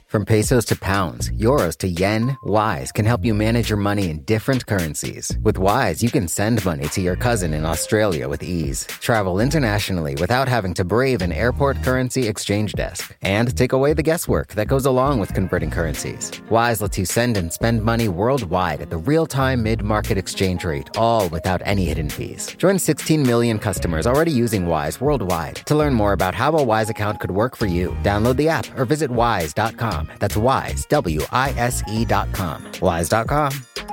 From pesos to pounds, euros to yen, Wise can help you manage your money in different currencies. With Wise, you can send money to your cousin in Australia with ease, travel internationally without having to brave an airport currency exchange desk, and take away the guesswork that goes along with converting currencies. Wise lets you send and spend money worldwide at the real-time mid-market exchange rate, all without any hidden fees. Join 16 million customers already using Wise worldwide. To learn more about how a Wise account could work for you, download the app or visit wise.com. That's Wise, WISE.com. Wise.com.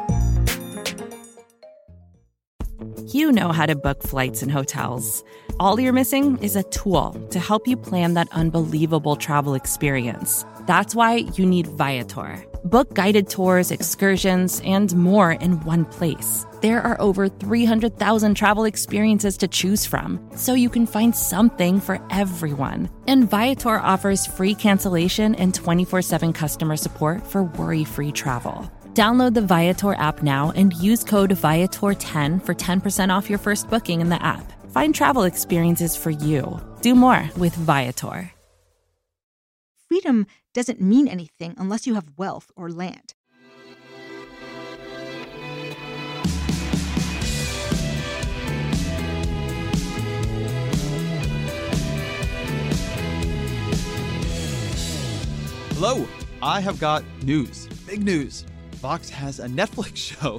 You know how to book flights and hotels. All you're missing is a tool to help you plan that unbelievable travel experience. That's why you need Viator. Book guided tours, excursions, and more in one place. There are over 300,000 travel experiences to choose from, so you can find something for everyone. And Viator offers free cancellation and 24/7 customer support for worry-free travel. Download the Viator app now and use code Viator10 for 10% off your first booking in the app. Find travel experiences for you. Do more with Viator. Freedom doesn't mean anything unless you have wealth or land. Hello, I have got news, big news. Vox has a Netflix show.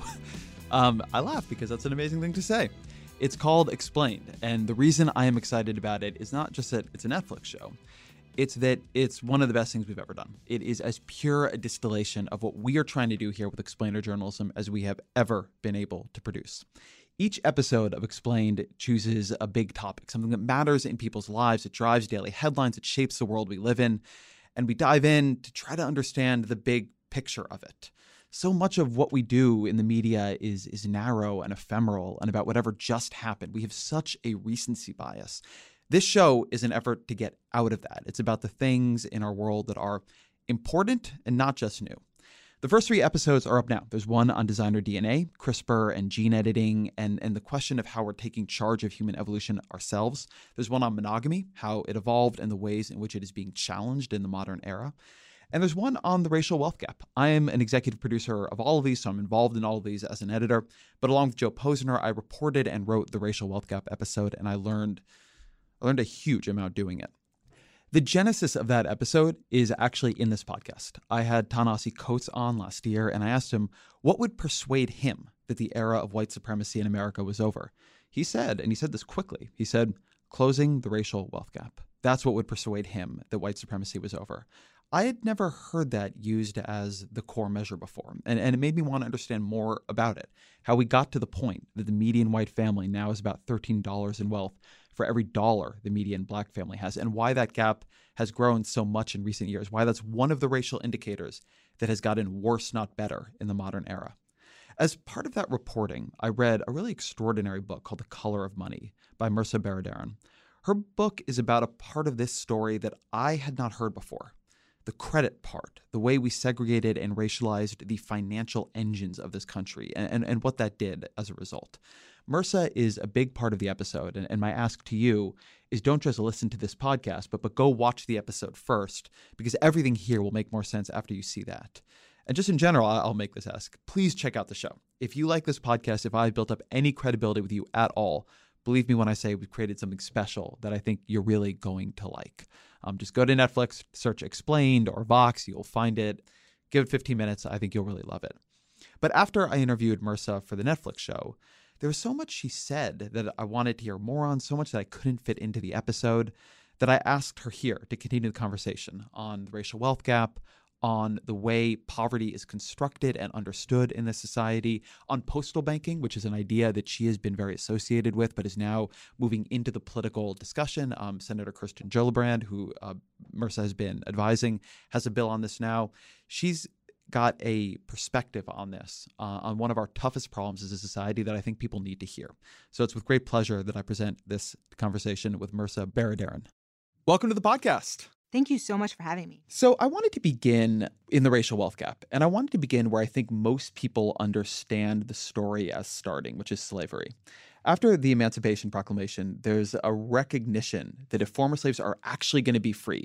I laugh because that's an amazing thing to say. It's called Explained, and the reason I am excited about it is not just that it's a Netflix show. It's that it's one of the best things we've ever done. It is as pure a distillation of what we are trying to do here with Explainer journalism as we have ever been able to produce. Each episode of Explained chooses a big topic, something that matters in people's lives. It drives daily headlines. It shapes the world we live in. And we dive in to try to understand the big picture of it. So much of what we do in the media is narrow and ephemeral and about whatever just happened. We have such a recency bias. This show is an effort to get out of that. It's about the things in our world that are important and not just new. The first 3 episodes are up now. There's one on designer DNA, CRISPR, and gene editing, and the question of how we're taking charge of human evolution ourselves. There's one on monogamy, how it evolved and the ways in which it is being challenged in the modern era. And there's one on the racial wealth gap. I am an executive producer of all of these, so I'm involved in all of these as an editor. But along with Joe Posner, I reported and wrote the racial wealth gap episode, and I learned a huge amount doing it. The genesis of that episode is actually in this podcast. I had Ta-Nehisi Coates on last year, and I asked him what would persuade him that the era of white supremacy in America was over. He said, and he said this quickly, he said, closing the racial wealth gap. That's what would persuade him that white supremacy was over. I had never heard that used as the core measure before, and it made me want to understand more about it, how we got to the point that the median white family now is about $13 in wealth for every dollar the median black family has, and why that gap has grown so much in recent years, why that's one of the racial indicators that has gotten worse, not better, in the modern era. As part of that reporting, I read a really extraordinary book called The Color of Money by Mehrsa Baradaran. Her book is about a part of this story that I had not heard before. The credit part, the way we segregated and racialized the financial engines of this country, and what that did as a result. Mehrsa is a big part of the episode, and my ask to you is don't just listen to this podcast, but go watch the episode first, because everything here will make more sense after you see that. And just in general, I'll make this ask. Please check out the show. If you like this podcast, if I've built up any credibility with you at all, believe me when I say we've created something special that I think you're really going to like. Just go to Netflix, search Explained or Vox, you'll find it. Give it 15 minutes. I think you'll really love it. But after I interviewed Mehrsa for the Netflix show, there was so much she said that I wanted to hear more on, so much that I couldn't fit into the episode, that I asked her here to continue the conversation on the racial wealth gap, on the way poverty is constructed and understood in this society, on postal banking, which is an idea that she has been very associated with, but is now moving into the political discussion. Senator Kirsten Gillibrand, who Mehrsa has been advising, has a bill on this now. She's got a perspective on this, on one of our toughest problems as a society that I think people need to hear. So it's with great pleasure that I present this conversation with Mehrsa Baradaran. Welcome to the podcast. Thank you so much for having me. So I wanted to begin in the racial wealth gap, and I wanted to begin where I think most people understand the story as starting, which is slavery. After the Emancipation Proclamation, there's a recognition that if former slaves are actually going to be free,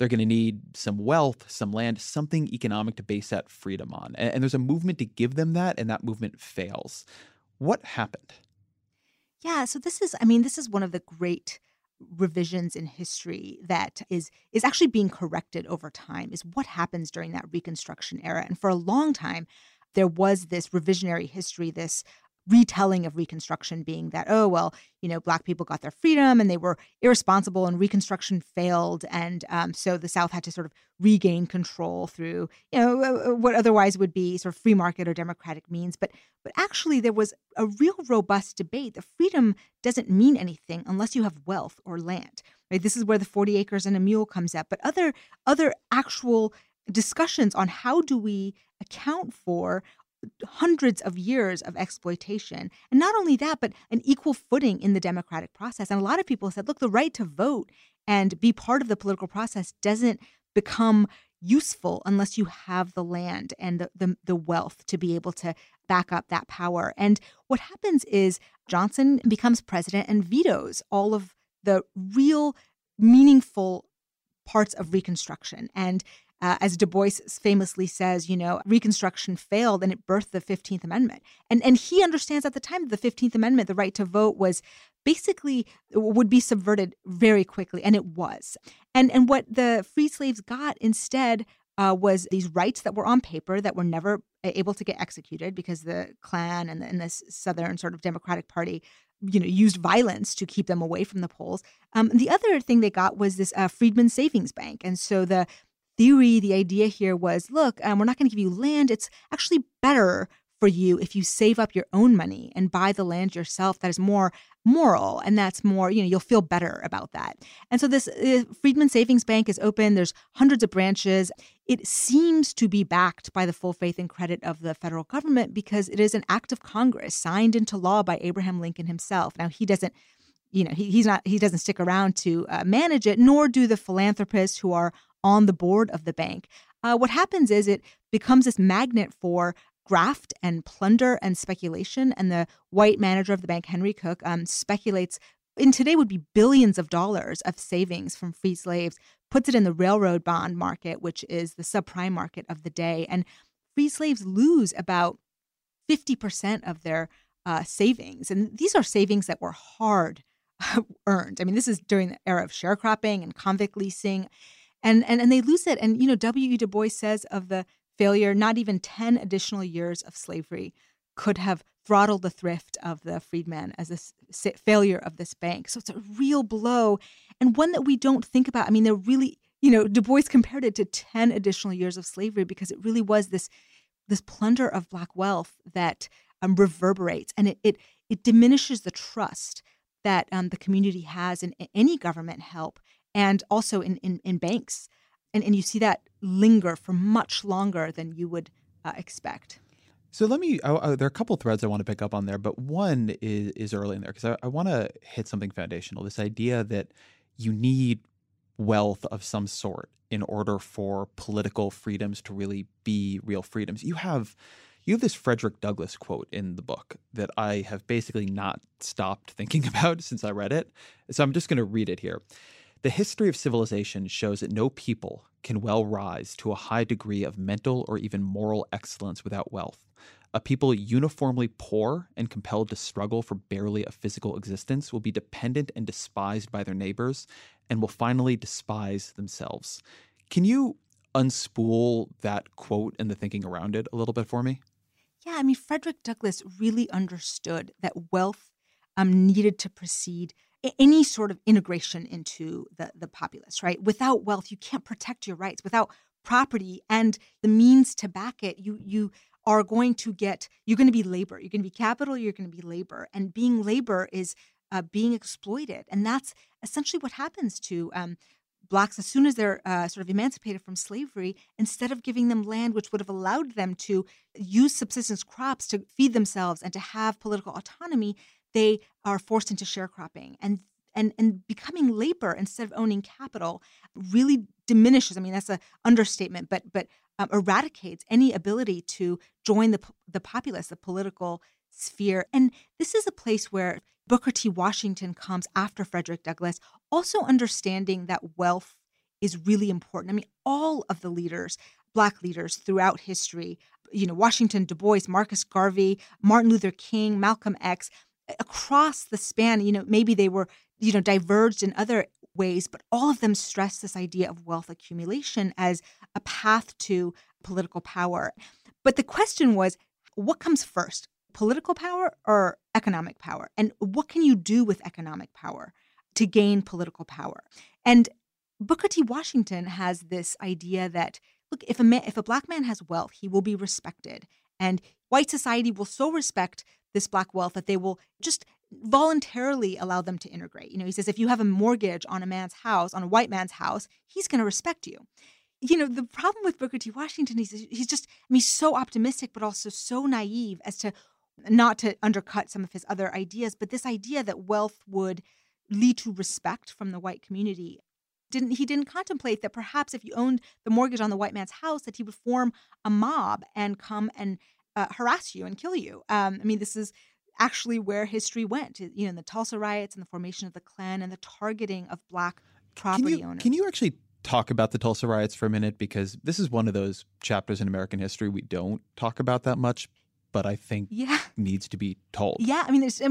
they're going to need some wealth, some land, something economic to base that freedom on. And there's a movement to give them that, and that movement fails. What happened? Yeah, so this is one of the great revisions in history that is actually being corrected over time, is what happens during that Reconstruction era. And for a long time, there was this revisionary history, this retelling of Reconstruction being that, oh, well, Black people got their freedom and they were irresponsible and Reconstruction failed. And so the South had to sort of regain control through, what otherwise would be sort of free market or democratic means. But actually, there was a real robust debate that freedom doesn't mean anything unless you have wealth or land. Right? This is where the 40 acres and a mule comes up. But other actual discussions on how do we account for hundreds of years of exploitation. And not only that, but an equal footing in the democratic process. And a lot of people said, look, the right to vote and be part of the political process doesn't become useful unless you have the land and the wealth to be able to back up that power. And what happens is Johnson becomes president and vetoes all of the real meaningful parts of Reconstruction. And as Du Bois famously says, Reconstruction failed and it birthed the 15th Amendment. And he understands at the time that the 15th Amendment, the right to vote, was basically would be subverted very quickly. And it was. And what the free slaves got instead was these rights that were on paper that were never able to get executed because the Klan and the Southern sort of Democratic Party used violence to keep them away from the polls. The other thing they got was this Freedmen's Savings Bank. And so the idea here was, look, we're not going to give you land. It's actually better for you if you save up your own money and buy the land yourself. That is more moral, and that's more, you'll feel better about that. And so this Freedmen's Savings Bank is open. There's hundreds of branches. It seems to be backed by the full faith and credit of the federal government because it is an act of Congress signed into law by Abraham Lincoln himself. Now, he doesn't he doesn't stick around to manage it, nor do the philanthropists who are on the board of the bank. What happens is it becomes this magnet for graft and plunder and speculation. And the white manager of the bank, Henry Cook, speculates in today would be billions of dollars of savings from free slaves, puts it in the railroad bond market, which is the subprime market of the day. And free slaves lose about 50% of their savings. And these are savings that were hard earned. I mean, this is during the era of sharecropping and convict leasing. And they lose it. And, W.E. Du Bois says of the failure, not even 10 additional years of slavery could have throttled the thrift of the freedmen as a failure of this bank. So it's a real blow, and one that we don't think about. I mean, they're really, Du Bois compared it to 10 additional years of slavery because it really was this plunder of Black wealth that reverberates, and it diminishes the trust that the community has in any government help. And also in banks. And you see that linger for much longer than you would expect. So there are a couple threads I want to pick up on there, but one is early in there because I want to hit something foundational, this idea that you need wealth of some sort in order for political freedoms to really be real freedoms. You have this Frederick Douglass quote in the book that I have basically not stopped thinking about since I read it. So I'm just going to read it here. The history of civilization shows that no people can well rise to a high degree of mental or even moral excellence without wealth. A people uniformly poor and compelled to struggle for barely a physical existence will be dependent and despised by their neighbors and will finally despise themselves. Can you unspool that quote and the thinking around it a little bit for me? Yeah, I mean, Frederick Douglass really understood that wealth needed to precede any sort of integration into the populace, right? Without wealth, you can't protect your rights. Without property and the means to back it, you are going to you're going to be labor. You're going to be capital, you're going to be labor. And being labor is being exploited. And that's essentially what happens to Blacks as soon as they're sort of emancipated from slavery. Instead of giving them land, which would have allowed them to use subsistence crops to feed themselves and to have political autonomy, they are forced into sharecropping and becoming labor instead of owning capital really diminishes. I mean, that's an understatement, but eradicates any ability to join the populace, the political sphere. And this is a place where Booker T. Washington comes after Frederick Douglass, also understanding that wealth is really important. I mean, all of the leaders, Black leaders throughout history, Washington, Du Bois, Marcus Garvey, Martin Luther King, Malcolm X, across the span, maybe they were, diverged in other ways, but all of them stress this idea of wealth accumulation as a path to political power. But the question was, what comes first, political power or economic power? And what can you do with economic power to gain political power? And Booker T. Washington has this idea that, look, if a Black man has wealth, he will be respected. And white society will so respect this Black wealth that they will just voluntarily allow them to integrate. He says, if you have a mortgage on a man's house, on a white man's house, he's going to respect you. The problem with Booker T. Washington is he's so optimistic, but also so naive as to not to undercut some of his other ideas. But this idea that wealth would lead to respect from the white community, he didn't contemplate that perhaps if you owned the mortgage on the white man's house, that he would form a mob and come and harass you and kill you. This is actually where history went, in the Tulsa riots and the formation of the Klan and the targeting of Black property owners. Can you actually talk about the Tulsa riots for a minute? Because this is one of those chapters in American history we don't talk about that much, but I think needs to be told. Yeah,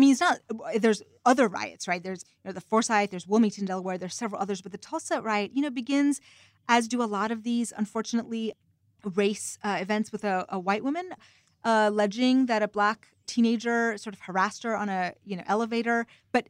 there's other riots, right? There's the Forsyth, there's Wilmington, Delaware, there's several others, but the Tulsa riot, begins, as do a lot of these, unfortunately, race events with a white woman alleging that a Black teenager sort of harassed her on a elevator. But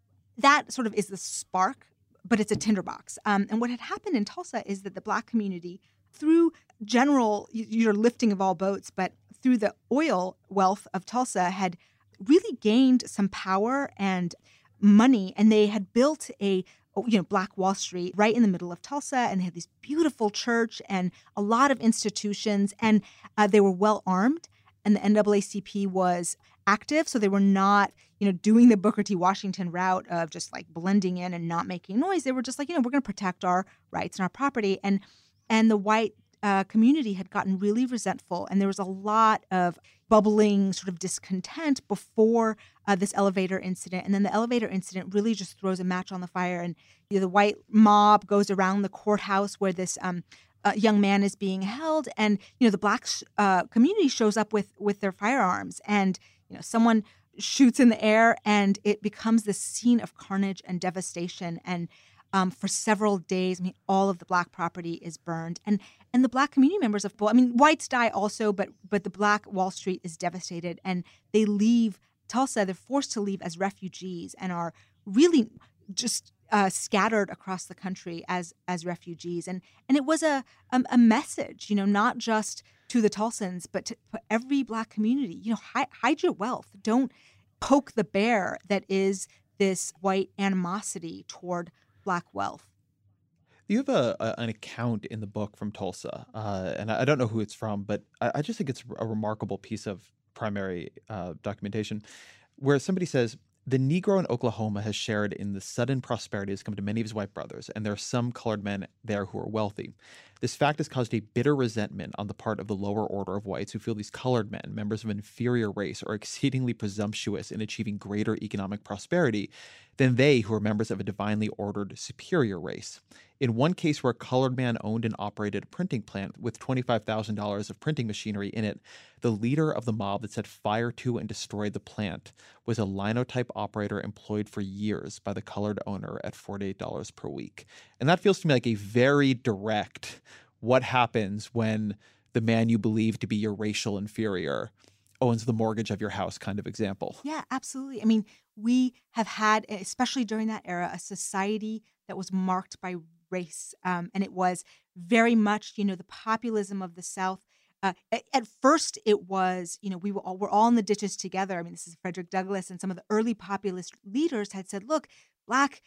that sort of is the spark, but it's a tinderbox. And what had happened in Tulsa is that the Black community, through general lifting of all boats, but through the oil wealth of Tulsa, had really gained some power and money, and they had built a Black Wall Street right in the middle of Tulsa, and they had this beautiful church and a lot of institutions, and they were well armed, and the NAACP was active, so they were not doing the Booker T. Washington route of just like blending in and not making noise. They were just like, we're going to protect our rights and our property, and the white community had gotten really resentful, and there was a lot of bubbling sort of discontent before this elevator incident. And then the elevator incident really just throws a match on the fire, and the white mob goes around the courthouse where this young man is being held, and the Black community shows up with their firearms, and someone shoots in the air, and it becomes this scene of carnage and devastation. And for several days, all of the Black property is burned, and the Black community members of whites die also, but the Black Wall Street is devastated, and they leave Tulsa. They're forced to leave as refugees and are really just scattered across the country as refugees. And it was a message, not just to the Tulsans, but to every Black community. Hide your wealth. Don't poke the bear that is this white animosity toward Black wealth. You have an account in the book from Tulsa, and I don't know who it's from, but I just think it's a remarkable piece of primary documentation, where somebody says, the Negro in Oklahoma has shared in the sudden prosperity that's come to many of his white brothers, and there are some colored men there who are wealthy. This fact has caused a bitter resentment on the part of the lower order of whites who feel these colored men, members of an inferior race, are exceedingly presumptuous in achieving greater economic prosperity than they who are members of a divinely ordered superior race. In one case where a colored man owned and operated a printing plant with $25,000 of printing machinery in it, the leader of the mob that set fire to and destroyed the plant was a linotype operator employed for years by the colored owner at $48 per week. And that feels to me like a very direct what happens when the man you believe to be your racial inferior owns the mortgage of your house kind of example. Yeah, absolutely. We have had, especially during that era, a society that was marked by race. And it was very much, the populism of the South. At first, it was, we're all in the ditches together. This is Frederick Douglass, and some of the early populist leaders had said, look, Black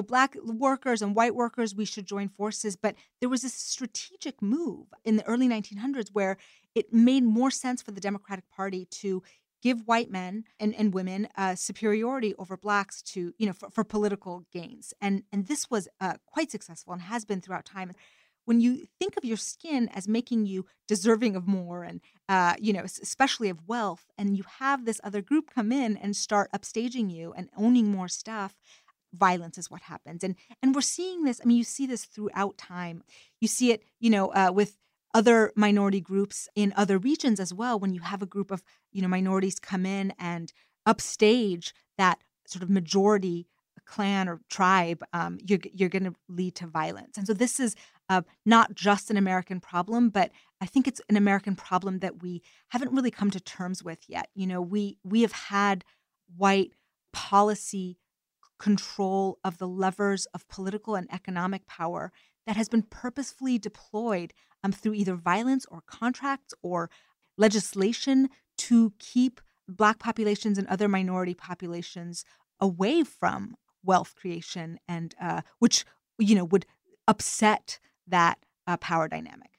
workers and white workers, we should join forces. But there was this strategic move in the early 1900s where it made more sense for the Democratic Party to give white men and women superiority over Blacks to, for political gains. And this was quite successful and has been throughout time. When you think of your skin as making you deserving of more and, especially of wealth, and you have this other group come in and start upstaging you and owning more stuff, violence is what happens. And we're seeing this. I mean, you see this throughout time. You see it, with other minority groups in other regions as well. When you have a group of, minorities come in and upstage that sort of majority clan or tribe, you're going to lead to violence. And so this is not just an American problem, but I think it's an American problem that we haven't really come to terms with yet. We have had white policy control of the levers of political and economic power that has been purposefully deployed through either violence or contracts or legislation to keep Black populations and other minority populations away from wealth creation, and which would upset that power dynamic.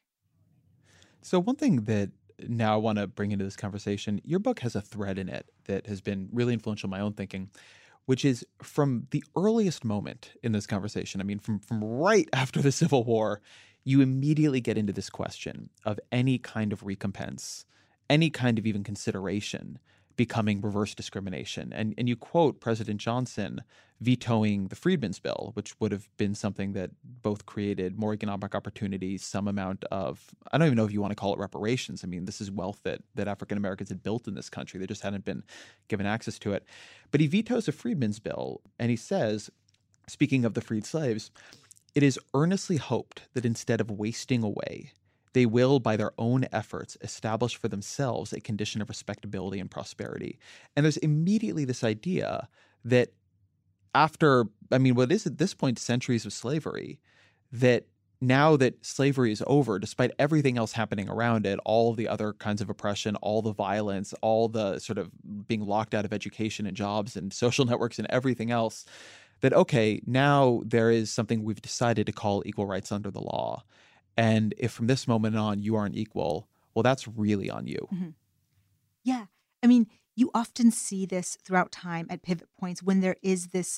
So one thing that now I want to bring into this conversation, your book has a thread in it that has been really influential in my own thinking, which is from the earliest moment in this conversation. I mean, from right after the Civil War, you immediately get into this question of any kind of recompense, any kind of even consideration becoming reverse discrimination. And you quote President Johnson vetoing the Freedmen's Bill, which would have been something that both created more economic opportunities, some amount of, I don't even know if you want to call it reparations. I mean, this is wealth that African Americans had built in this country. They just hadn't been given access to it. But he vetoes the Freedmen's Bill, and he says, speaking of the freed slaves, "It is earnestly hoped that instead of wasting away, they will, by their own efforts, establish for themselves a condition of respectability and prosperity." And there's immediately this idea that after, what is at this point centuries of slavery, that now that slavery is over, despite everything else happening around it, all the other kinds of oppression, all the violence, all the sort of being locked out of education and jobs and social networks and everything else, that, okay, now there is something we've decided to call equal rights under the law. And if from this moment on you aren't equal, well, that's really on you. Mm-hmm. Yeah. You often see this throughout time at pivot points when there is this,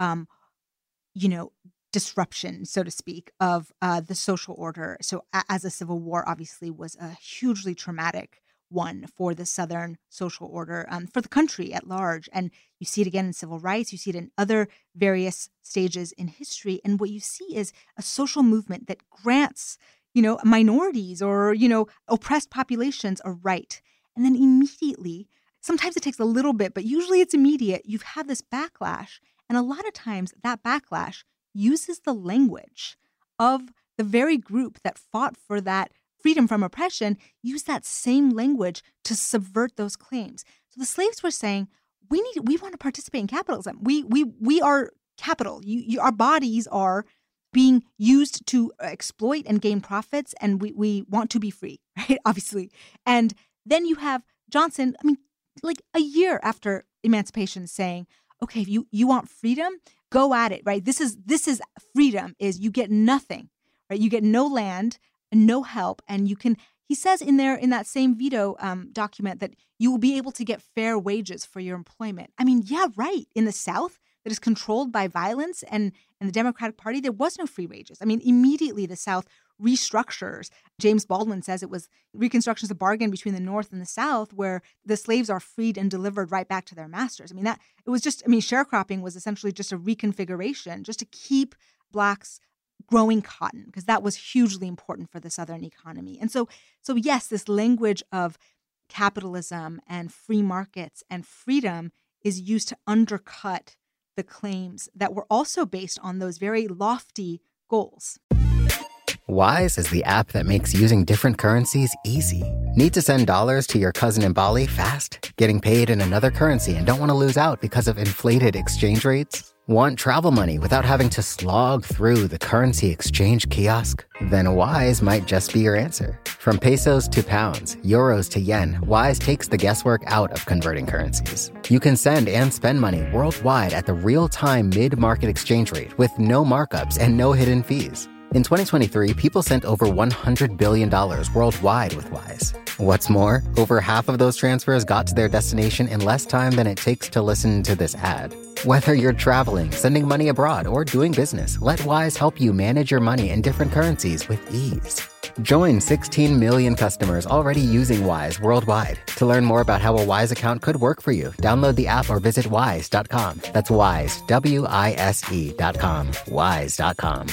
disruption, so to speak, of the social order. So as the Civil War obviously was a hugely traumatic one for the Southern social order, for the country at large. And you see it again in civil rights. You see it in other various stages in history. And what you see is a social movement that grants, minorities or, oppressed populations a right. And then immediately, sometimes it takes a little bit, but usually it's immediate. You've had this backlash. And a lot of times that backlash uses the language of the very group that fought for that freedom from oppression, use that same language to subvert those claims. So the slaves were saying, we want to participate in capitalism. We are capital. Our bodies are being used to exploit and gain profits, and we want to be free, right? Obviously. And then you have Johnson, like a year after emancipation, saying, okay, if you want freedom, go at it, right? This is freedom, is you get nothing, right? You get no land, no help, and you can, he says in that same veto document, that you will be able to get fair wages for your employment. Yeah, right. In the South, that is controlled by violence and the Democratic Party, there was no free wages. Immediately the South restructures. James Baldwin says it was Reconstruction is a bargain between the North and the South, where the slaves are freed and delivered right back to their masters. Sharecropping was essentially just a reconfiguration just to keep Blacks growing cotton, because that was hugely important for the Southern economy. And so yes, this language of capitalism and free markets and freedom is used to undercut the claims that were also based on those very lofty goals. Wise is the app that makes using different currencies easy. Need to send dollars to your cousin in Bali fast? Getting paid in another currency and don't want to lose out because of inflated exchange rates? Want travel money without having to slog through the currency exchange kiosk? Then Wise might just be your answer. From pesos to pounds, euros to yen, Wise takes the guesswork out of converting currencies. You can send and spend money worldwide at the real-time mid-market exchange rate with no markups and no hidden fees. In 2023, people sent over $100 billion worldwide with Wise. What's more, over half of those transfers got to their destination in less time than it takes to listen to this ad. Whether you're traveling, sending money abroad, or doing business, let Wise help you manage your money in different currencies with ease. Join 16 million customers already using Wise worldwide. To learn more about how a Wise account could work for you, download the app or visit wise.com. That's Wise, WISE.com. Wise.com.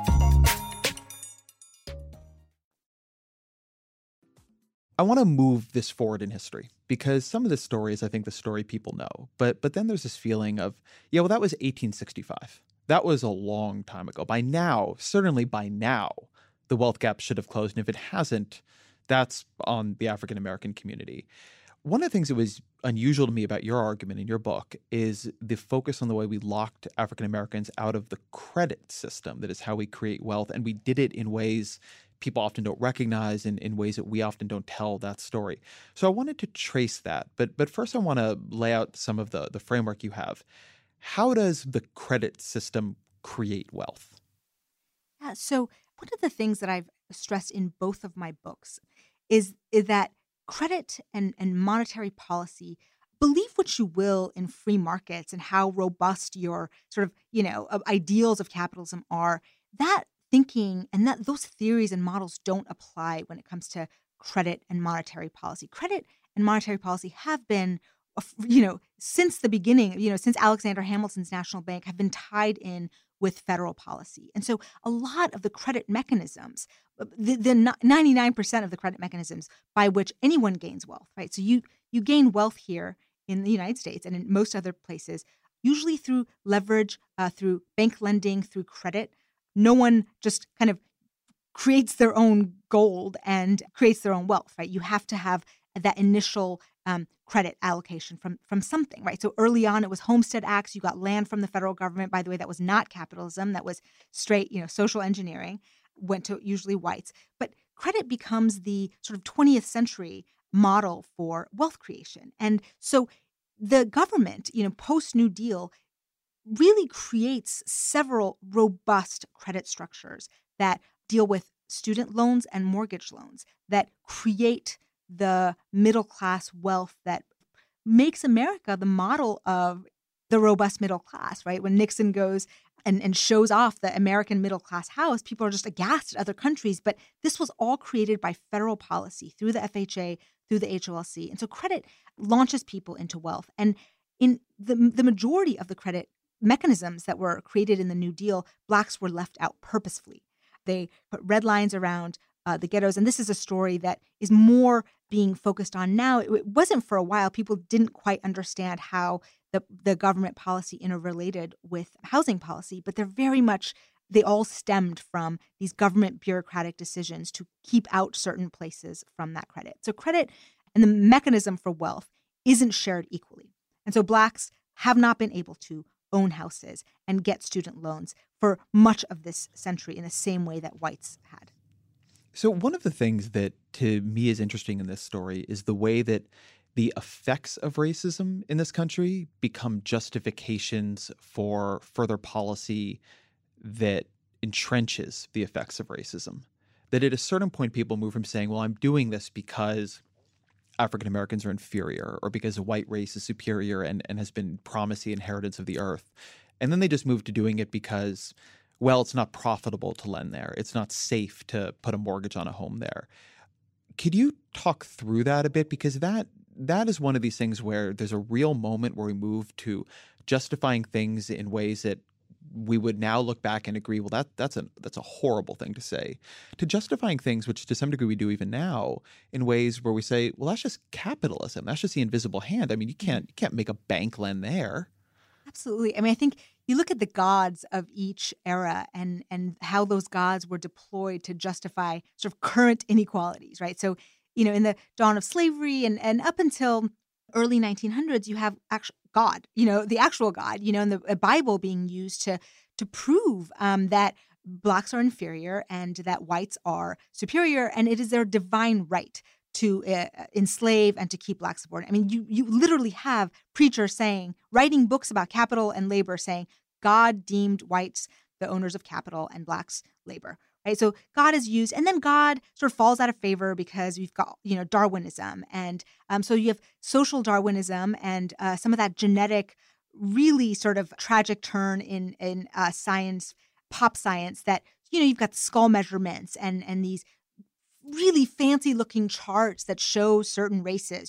I want to move this forward in history because some of the stories, I think the story people know. But then there's this feeling of, yeah, well, that was 1865. That was a long time ago. By now, certainly by now, the wealth gap should have closed. And if it hasn't, that's on the African American community. One of the things that was unusual to me about your argument in your book is the focus on the way we locked African Americans out of the credit system. That is how we create wealth. And we did it in ways people often don't recognize, and in ways that we often don't tell that story. So I wanted to trace that. But first I want to lay out some of the framework you have. How does the credit system create wealth? Yeah, so one of the things that I've stressed in both of my books is that credit and monetary policy, believe what you will in free markets and how robust your sort of, ideals of capitalism are, that thinking and that those theories and models don't apply when it comes to credit and monetary policy. Credit and monetary policy have been, since the beginning, since Alexander Hamilton's National Bank, have been tied in with federal policy. And so a lot of the credit mechanisms, the 99% of the credit mechanisms by which anyone gains wealth, right? So you gain wealth here in the United States and in most other places, usually through leverage, through bank lending, through credit. No one just kind of creates their own gold and creates their own wealth, right? You have to have that initial credit allocation from something, right? So early on, it was Homestead Acts. You got land from the federal government. By the way, that was not capitalism. That was straight, social engineering, went to usually whites. But credit becomes the sort of 20th century model for wealth creation. And so the government, post-New Deal, really creates several robust credit structures that deal with student loans and mortgage loans that create the middle-class wealth that makes America the model of the robust middle class, right? When Nixon goes and shows off the American middle-class house, people are just aghast at other countries. But this was all created by federal policy through the FHA, through the HOLC. And so credit launches people into wealth. And in the majority of the credit mechanisms that were created in the New Deal, Blacks were left out purposefully. They put red lines around the ghettos. And this is a story that is more being focused on now. It wasn't for a while. People didn't quite understand how the government policy interrelated with housing policy, but they all stemmed from these government bureaucratic decisions to keep out certain places from that credit. So credit and the mechanism for wealth isn't shared equally. And so Blacks have not been able to own houses and get student loans for much of this century in the same way that whites had. So one of the things that to me is interesting in this story is the way that the effects of racism in this country become justifications for further policy that entrenches the effects of racism. That at a certain point, people move from saying, well, I'm doing this because African Americans are inferior or because a white race is superior and has been promised the inheritance of the earth. And then they just move to doing it because, well, it's not profitable to lend there. It's not safe to put a mortgage on a home there. Could you talk through that a bit? Because that is one of these things where there's a real moment where we move to justifying things in ways that we would now look back and agree, well, that's a horrible thing to say, to justifying things which to some degree we do even now in ways where we say, well, that's just capitalism. That's just the invisible hand. I mean, you can't make a bank lend there. Absolutely. I mean, I think you look at the gods of each era and how those gods were deployed to justify sort of current inequalities, right? So, in the dawn of slavery and up until early 1900s, you have God, the actual God, and the Bible being used to prove that Blacks are inferior and that whites are superior, and it is their divine right to enslave and to keep Blacks subordinate. I mean, you literally have preachers writing books about capital and labor saying God deemed whites the owners of capital and Blacks labor. Right. So God is used, and then God sort of falls out of favor because we've got, Darwinism. And so you have social Darwinism and some of that genetic, really sort of tragic turn in science, pop science that, you've got skull measurements and these really fancy looking charts that show certain races,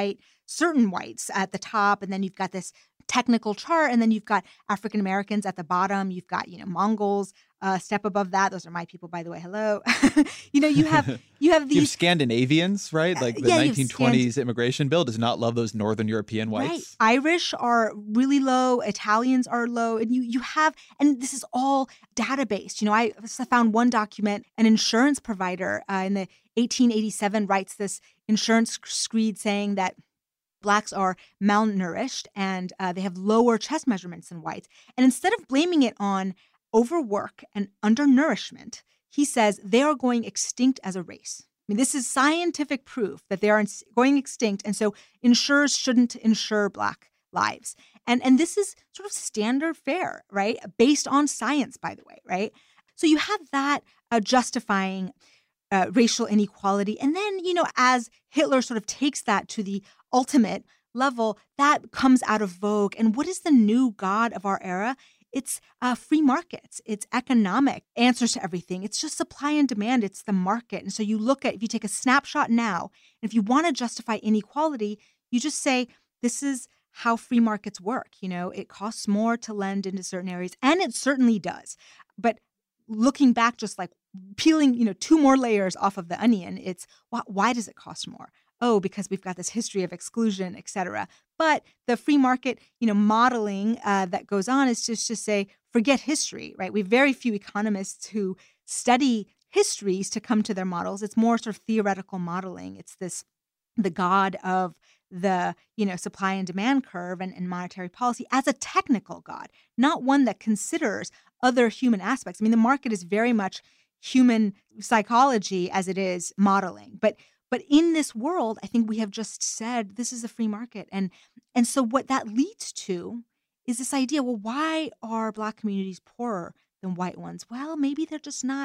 certain whites at the top. And then you've got this technical chart. And then you've got African Americans at the bottom. You've got, Mongols step above that. Those are my people, by the way. Hello. You have You have these Scandinavians, right? Like the yeah, you have 1920s immigration bill does not love those Northern European whites. Right. Irish are really low. Italians are low. And you have, and this is all data-based. I found one document, an insurance provider in the 1887 writes this insurance screed saying that Blacks are malnourished and they have lower chest measurements than whites. And instead of blaming it on overwork and undernourishment, he says they are going extinct as a race. I mean, this is scientific proof that they are going extinct. And so insurers shouldn't insure Black lives. And this is sort of standard fare, right? Based on science, by the way, right? So you have that justifying racial inequality. And then, as Hitler sort of takes that to the ultimate level, that comes out of vogue. And what is the new god of our era? It's free markets. It's economic answers to everything. It's just supply and demand. It's the market. And so if you take a snapshot now, and if you want to justify inequality, you just say, this is how free markets work. It costs more to lend into certain areas, and it certainly does. But looking back, just like peeling, 2 more layers off of the onion, it's why does it cost more? Oh, because we've got this history of exclusion, et cetera. But the free market, modeling that goes on is just to say, forget history, right? We have very few economists who study histories to come to their models. It's more sort of theoretical modeling. It's the god of the, supply and demand curve and monetary policy as a technical god, not one that considers other human aspects. I mean, the market is very much human psychology as it is modeling. But in this world, I think we have just said this is a free market. And so what that leads to is this idea, well, why are Black communities poorer than white ones? Well, maybe they're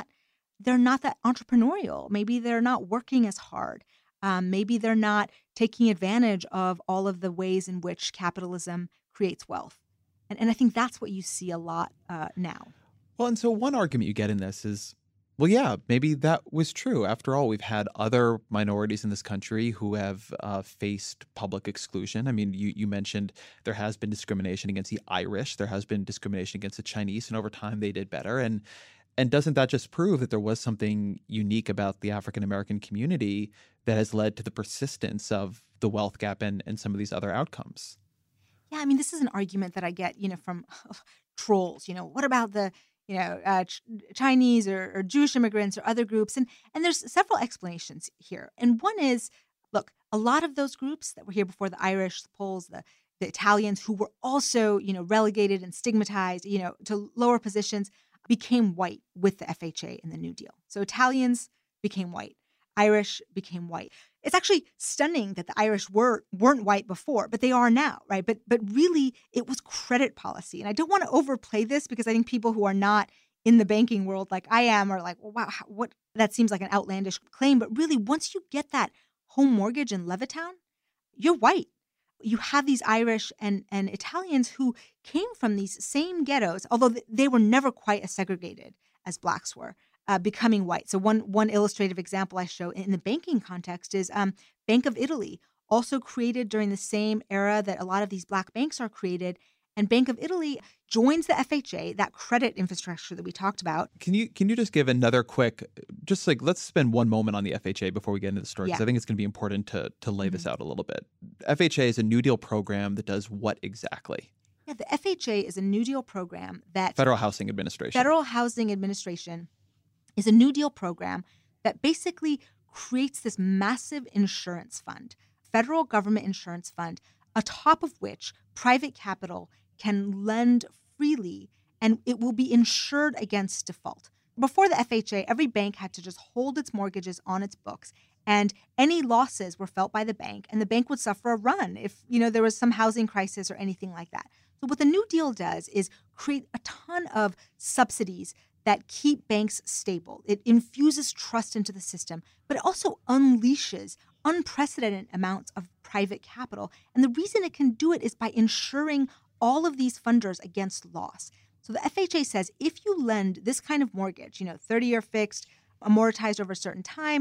not that entrepreneurial. Maybe they're not working as hard. Maybe they're not taking advantage of all of the ways in which capitalism creates wealth. And I think that's what you see a lot now. Well, and so one argument you get in this is, well, yeah, maybe that was true. After all, we've had other minorities in this country who have faced public exclusion. I mean, you mentioned there has been discrimination against the Irish. There has been discrimination against the Chinese. And over time, they did better. And doesn't that just prove that there was something unique about the African-American community that has led to the persistence of the wealth gap and some of these other outcomes? Yeah, I mean, this is an argument that I get, from trolls. What about the Chinese or Jewish immigrants or other groups. And there's several explanations here. And one is, look, a lot of those groups that were here before, the Irish, the Poles, the Italians, who were also, relegated and stigmatized, to lower positions, became white with the FHA and the New Deal. So Italians became white. Irish became white. It's actually stunning that the Irish weren't white before, but they are now, right? But really, it was credit policy. And I don't want to overplay this because I think people who are not in the banking world like I am are like, well, wow, what? That seems like an outlandish claim. But really, once you get that home mortgage in Levittown, you're white. You have these Irish and Italians who came from these same ghettos, although they were never quite as segregated as Blacks were. Becoming white. So one illustrative example I show in the banking context is Bank of Italy, also created during the same era that a lot of these Black banks are created. And Bank of Italy joins the FHA, that credit infrastructure that we talked about. Can you just give another quick, just like, let's spend one moment on the FHA before we get into the story, because I think it's going to be important to lay this out a little bit. FHA is a New Deal program that does what exactly? Yeah, the FHA is a New Deal program that Federal Housing Administration is a New Deal program that basically creates this massive insurance fund, federal government insurance fund, atop of which private capital can lend freely and it will be insured against default. Before the FHA, every bank had to just hold its mortgages on its books, and any losses were felt by the bank, and the bank would suffer a run if, there was some housing crisis or anything like that. So what the New Deal does is create a ton of subsidies that keep banks stable. It infuses trust into the system, but it also unleashes unprecedented amounts of private capital. And the reason it can do it is by insuring all of these funders against loss. So the FHA says if you lend this kind of mortgage, 30-year fixed, amortized over a certain time,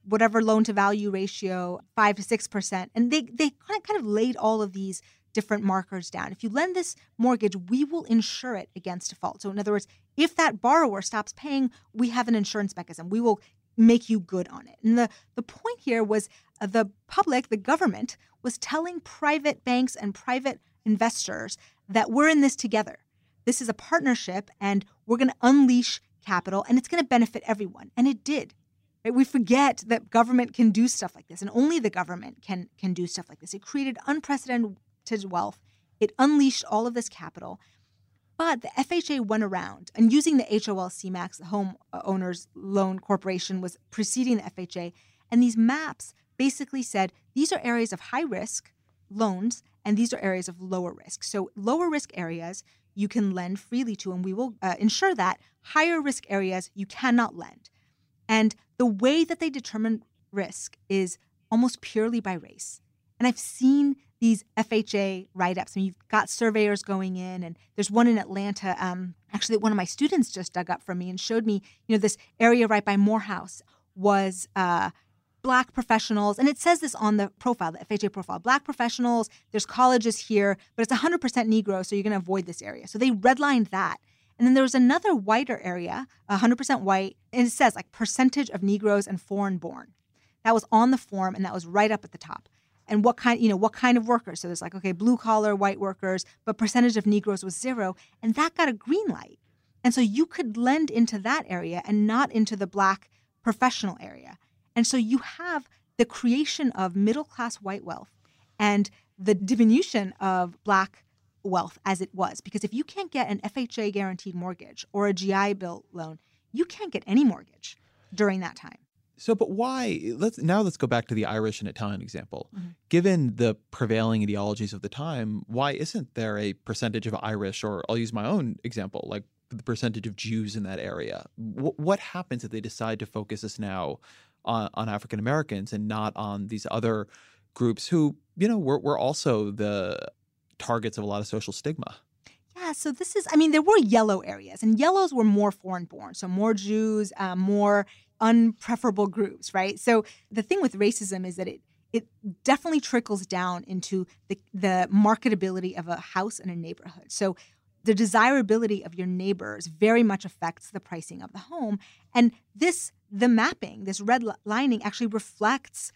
whatever loan to value ratio, 5 to 6%. And they kind of laid all of these different markers down. If you lend this mortgage, we will insure it against default. So in other words, if that borrower stops paying, we have an insurance mechanism. We will make you good on it. And the point here was the public, the government, was telling private banks and private investors that we're in this together. This is a partnership, and we're going to unleash capital, and it's going to benefit everyone. And it did. Right? We forget that government can do stuff like this, and only the government can do stuff like this. It created unprecedented wealth. It unleashed all of this capital. But the FHA went around, and using the HOLC-MAX, the Home Owners Loan Corporation, was preceding the FHA. And these maps basically said these are areas of high risk loans, and these are areas of lower risk. So lower risk areas you can lend freely to, and we will ensure that. Higher risk areas you cannot lend. And the way that they determine risk is almost purely by race. And I've seen these FHA write-ups. I mean, you've got surveyors going in, and there's one in Atlanta. Actually, one of my students just dug up for me and showed me, this area right by Morehouse was Black professionals. And it says this on the profile, the FHA profile. Black professionals, there's colleges here, but it's 100% Negro, so you're going to avoid this area. So they redlined that. And then there was another whiter area, 100% white, and it says like percentage of Negroes and foreign born. That was on the form, and that was right up at the top. And what kind of workers? So there's like, okay, blue collar, white workers, but percentage of Negroes was 0. And that got a green light. And so you could lend into that area and not into the Black professional area. And so you have the creation of middle-class white wealth and the diminution of Black wealth as it was. Because if you can't get an FHA guaranteed mortgage or a GI Bill loan, you can't get any mortgage during that time. So, but why? Let's go back to the Irish and Italian example. Mm-hmm. Given the prevailing ideologies of the time, why isn't there a percentage of Irish, or I'll use my own example, like the percentage of Jews in that area? What happens if they decide to focus this now on African Americans and not on these other groups who, were also the targets of a lot of social stigma? Yeah, so there were yellow areas, and yellows were more foreign born, so more Jews, more unpreferable groups, right? So the thing with racism is that it definitely trickles down into the marketability of a house and a neighborhood. So the desirability of your neighbors very much affects the pricing of the home. And the mapping, this red lining actually reflects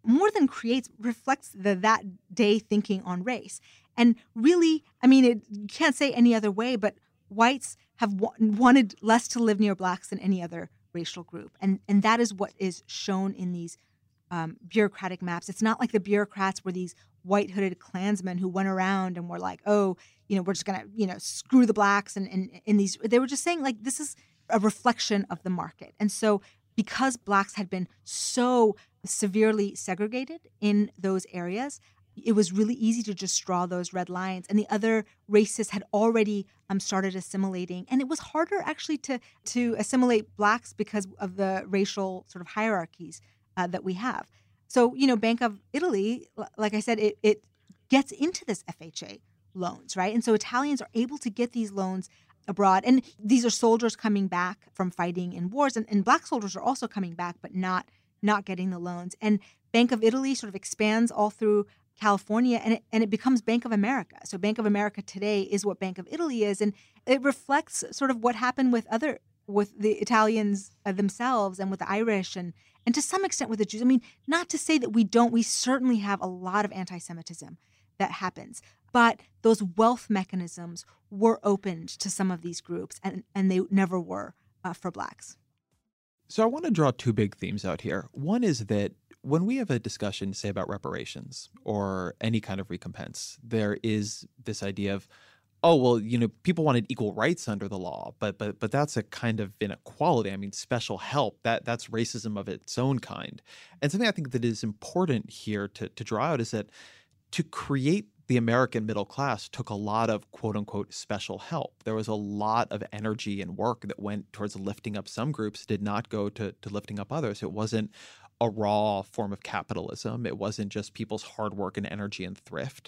that day thinking on race. And really, you can't say any other way, but whites have wanted less to live near Blacks than any other racial group. And that is what is shown in these bureaucratic maps. It's not like the bureaucrats were these white hooded Klansmen who went around and were like, oh, we're just going to, screw the Blacks. And in these, they were just saying like, this is a reflection of the market. And so because Blacks had been so severely segregated in those areas, it was really easy to just draw those red lines. And the other races had already started assimilating. And it was harder actually to assimilate Blacks because of the racial sort of hierarchies that we have. So, Bank of Italy, like I said, it gets into this FHA loans, right? And so Italians are able to get these loans abroad. And these are soldiers coming back from fighting in wars. And Black soldiers are also coming back, but not getting the loans. And Bank of Italy sort of expands all through California, and it becomes Bank of America. So Bank of America today is what Bank of Italy is, and it reflects sort of what happened with the Italians themselves and with the Irish and to some extent with the Jews. Not to say that we certainly have a lot of anti-Semitism that happens, but those wealth mechanisms were opened to some of these groups, and they never were for Blacks. So I want to draw two big themes out here. One is that when we have a discussion, say, about reparations or any kind of recompense, there is this idea of, oh, well, people wanted equal rights under the law, but that's a kind of inequality. Special help, that's racism of its own kind. And something I think that is important here to draw out is that to create the American middle class took a lot of quote unquote special help. There was a lot of energy and work that went towards lifting up some groups, did not go to lifting up others. It wasn't a raw form of capitalism. It wasn't just people's hard work and energy and thrift.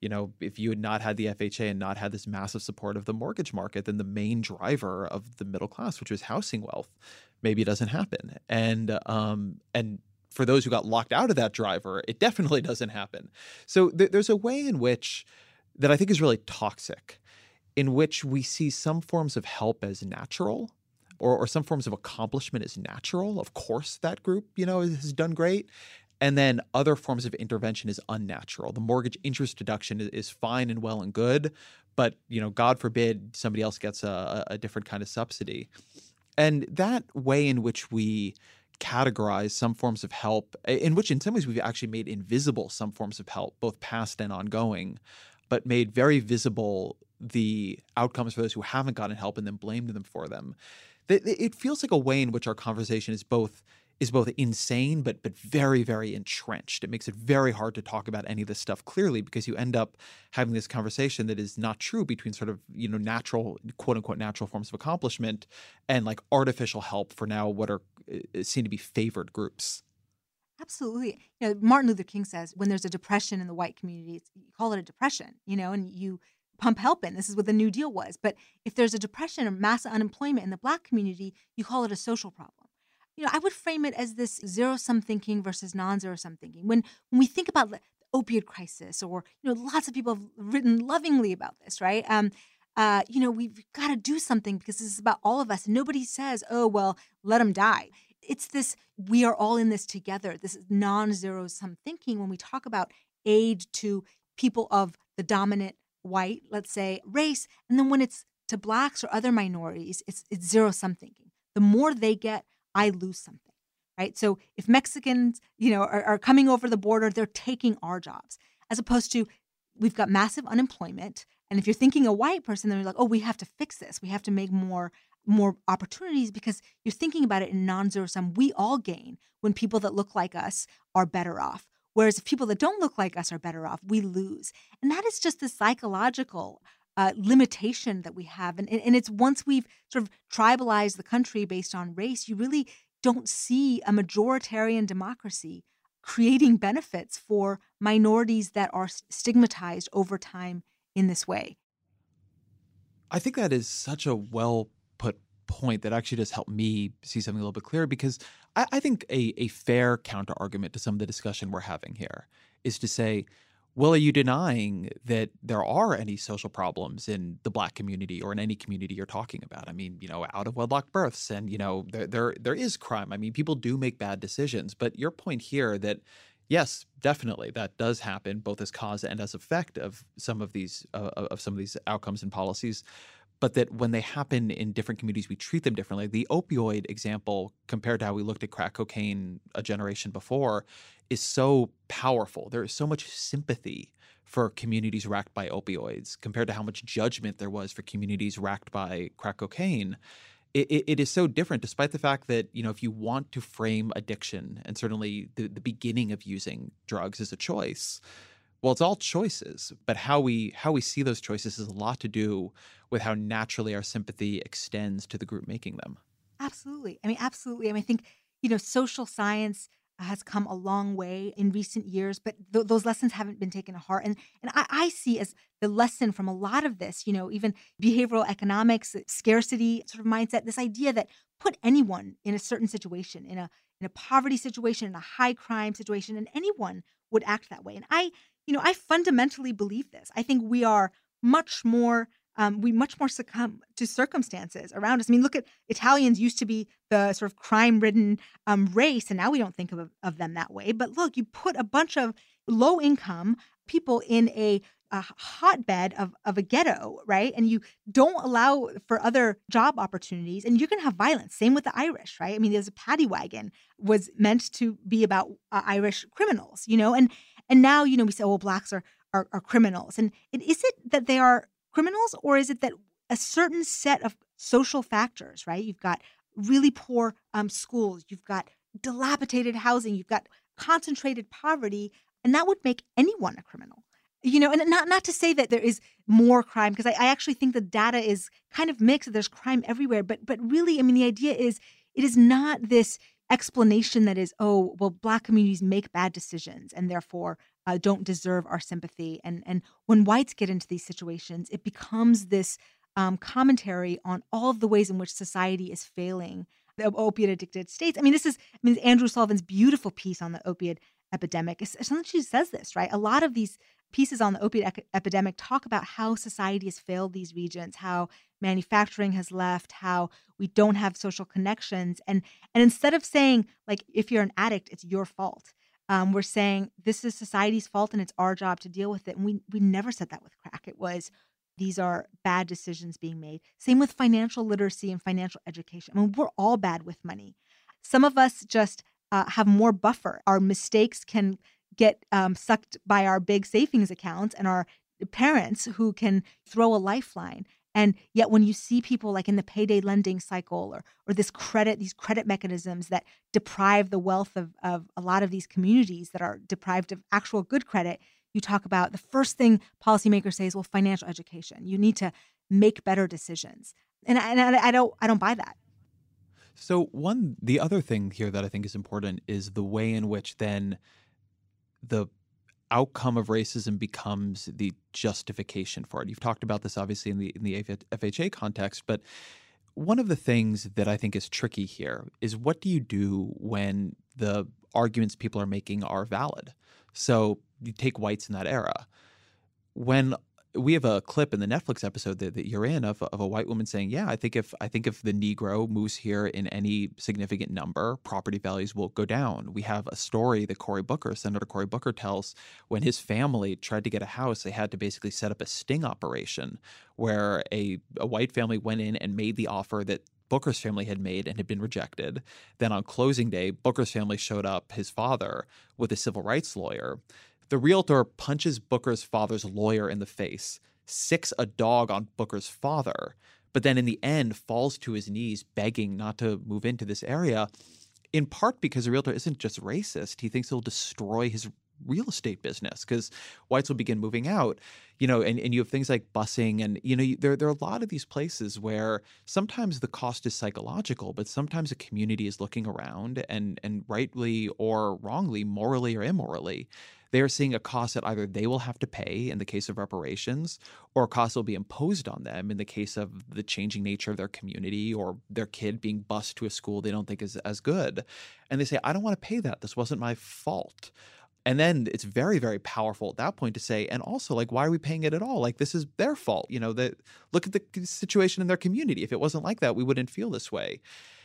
If you had not had the FHA and not had this massive support of the mortgage market, then the main driver of the middle class, which was housing wealth, maybe it doesn't happen. And for those who got locked out of that driver, it definitely doesn't happen. So there's a way in which that I think is really toxic, in which we see some forms of help as natural or some forms of accomplishment as natural. Of course, that group, has done great. And then other forms of intervention is unnatural. The mortgage interest deduction is fine and well and good, but, God forbid somebody else gets a different kind of subsidy. And that way in which we categorize some forms of help, in which in some ways we've actually made invisible some forms of help, both past and ongoing, but made very visible the outcomes for those who haven't gotten help and then blamed them for them. It feels like a way in which our conversation is both insane but very, very entrenched. It makes it very hard to talk about any of this stuff clearly because you end up having this conversation that is not true between sort of, natural, quote unquote, natural forms of accomplishment and like artificial help for now what are seen to be favored groups. Absolutely. Martin Luther King says when there's a depression in the white community, you call it a depression, and you pump help in. This is what the New Deal was. But if there's a depression or mass unemployment in the Black community, you call it a social problem. I would frame it as this zero-sum thinking versus non-zero-sum thinking. When we think about the opioid crisis, or lots of people have written lovingly about this, right? We've got to do something because this is about all of us. And nobody says, "Oh, well, let them die." It's this: we are all in this together. This is non-zero-sum thinking when we talk about aid to people of the dominant white, let's say, race, and then when it's to Blacks or other minorities, it's zero-sum thinking. The more they get, I lose something, right? So if Mexicans, are coming over the border, they're taking our jobs, as opposed to we've got massive unemployment. And if you're thinking a white person, then you're like, oh, we have to fix this. We have to make more opportunities because you're thinking about it in non-zero sum. We all gain when people that look like us are better off. Whereas if people that don't look like us are better off, we lose. And that is just the psychological limitation that we have. And it's once we've sort of tribalized the country based on race, you really don't see a majoritarian democracy creating benefits for minorities that are stigmatized over time in this way. I think that is such a well put point that actually does help me see something a little bit clearer, because I think a fair counter argument to some of the discussion we're having here is to say, well, are you denying that there are any social problems in the Black community or in any community you're talking about? I mean, out of wedlock births and, there is crime. I mean, people do make bad decisions. But your point here that, yes, definitely that does happen both as cause and as effect of some of these outcomes and policies. But that when they happen in different communities, we treat them differently. The opioid example, compared to how we looked at crack cocaine a generation before, is so powerful. There is so much sympathy for communities racked by opioids compared to how much judgment there was for communities racked by crack cocaine. It is so different, despite the fact that, if you want to frame addiction and certainly the beginning of using drugs as a choice, well, it's all choices, but how we see those choices has a lot to do with how naturally our sympathy extends to the group making them. Absolutely. Absolutely. I think, social science has come a long way in recent years, but those lessons haven't been taken to heart. And I see as the lesson from a lot of this, even behavioral economics, scarcity sort of mindset, this idea that put anyone in a certain situation, in a poverty situation, in a high crime situation, and anyone would act that way. And I fundamentally believe this. I think we are much more succumb to circumstances around us. I mean, look at Italians used to be the sort of crime-ridden race, and now we don't think of them that way. But look, you put a bunch of low-income people in a hotbed of a ghetto, right? And you don't allow for other job opportunities, and you're going to have violence. Same with the Irish, right? I mean, there's a paddy wagon was meant to be about Irish criminals, and now, we say, oh, well, Blacks are criminals. And is it that they are criminals, or is it that a certain set of social factors, right? You've got really poor schools, you've got dilapidated housing, you've got concentrated poverty, and that would make anyone a criminal. And not to say that there is more crime, because I actually think the data is kind of mixed. There's crime everywhere. But really, the idea is it is not this explanation that is, oh, well, Black communities make bad decisions and therefore don't deserve our sympathy. And when whites get into these situations, it becomes this commentary on all of the ways in which society is failing the opiate-addicted states. I mean, Andrew Sullivan's beautiful piece on the opiate epidemic. Essentially, she says this, right? A lot of these pieces on the opiate epidemic talk about how society has failed these regions, how manufacturing has left, how we don't have social connections. And instead of saying, like, if you're an addict, it's your fault, we're saying this is society's fault and it's our job to deal with it. And we never said that with crack. It was, these are bad decisions being made. Same with financial literacy and financial education. I mean, we're all bad with money. Some of us just have more buffer. Our mistakes can get sucked by our big savings accounts and our parents who can throw a lifeline. And yet when you see people like in the payday lending cycle or these credit mechanisms that deprive the wealth of a lot of these communities that are deprived of actual good credit, you talk about the first thing policymakers say is, well, financial education. You need to make better decisions. And I don't buy that. So the other thing here that I think is important is the way in which then the outcome of racism becomes the justification for it. You've talked about this obviously in the FHA context, but one of the things that I think is tricky here is, what do you do when the arguments people are making are valid? So you take whites in that era. When we have a clip in the Netflix episode that you're in of a white woman saying, yeah, I think if the Negro moves here in any significant number, property values will go down. We have a story that Senator Cory Booker tells when his family tried to get a house, they had to basically set up a sting operation where a white family went in and made the offer that Booker's family had made and had been rejected. Then on closing day, Booker's family showed up, his father, with a civil rights lawyer. The realtor punches Booker's father's lawyer in the face, sicks a dog on Booker's father, but then in the end falls to his knees begging not to move into this area, in part because the realtor isn't just racist. He thinks he'll destroy his real estate business because whites will begin moving out, and you have things like busing and, there are a lot of these places where sometimes the cost is psychological, but sometimes a community is looking around and rightly or wrongly, morally or immorally, they are seeing a cost that either they will have to pay in the case of reparations, or a cost will be imposed on them in the case of the changing nature of their community or their kid being bused to a school they don't think is as good. And they say, I don't want to pay that. This wasn't my fault. And then it's very, very powerful at that point to say, and also, like, why are we paying it at all? Like, this is their fault. Look at the situation in their community. If it wasn't like that, we wouldn't feel this way.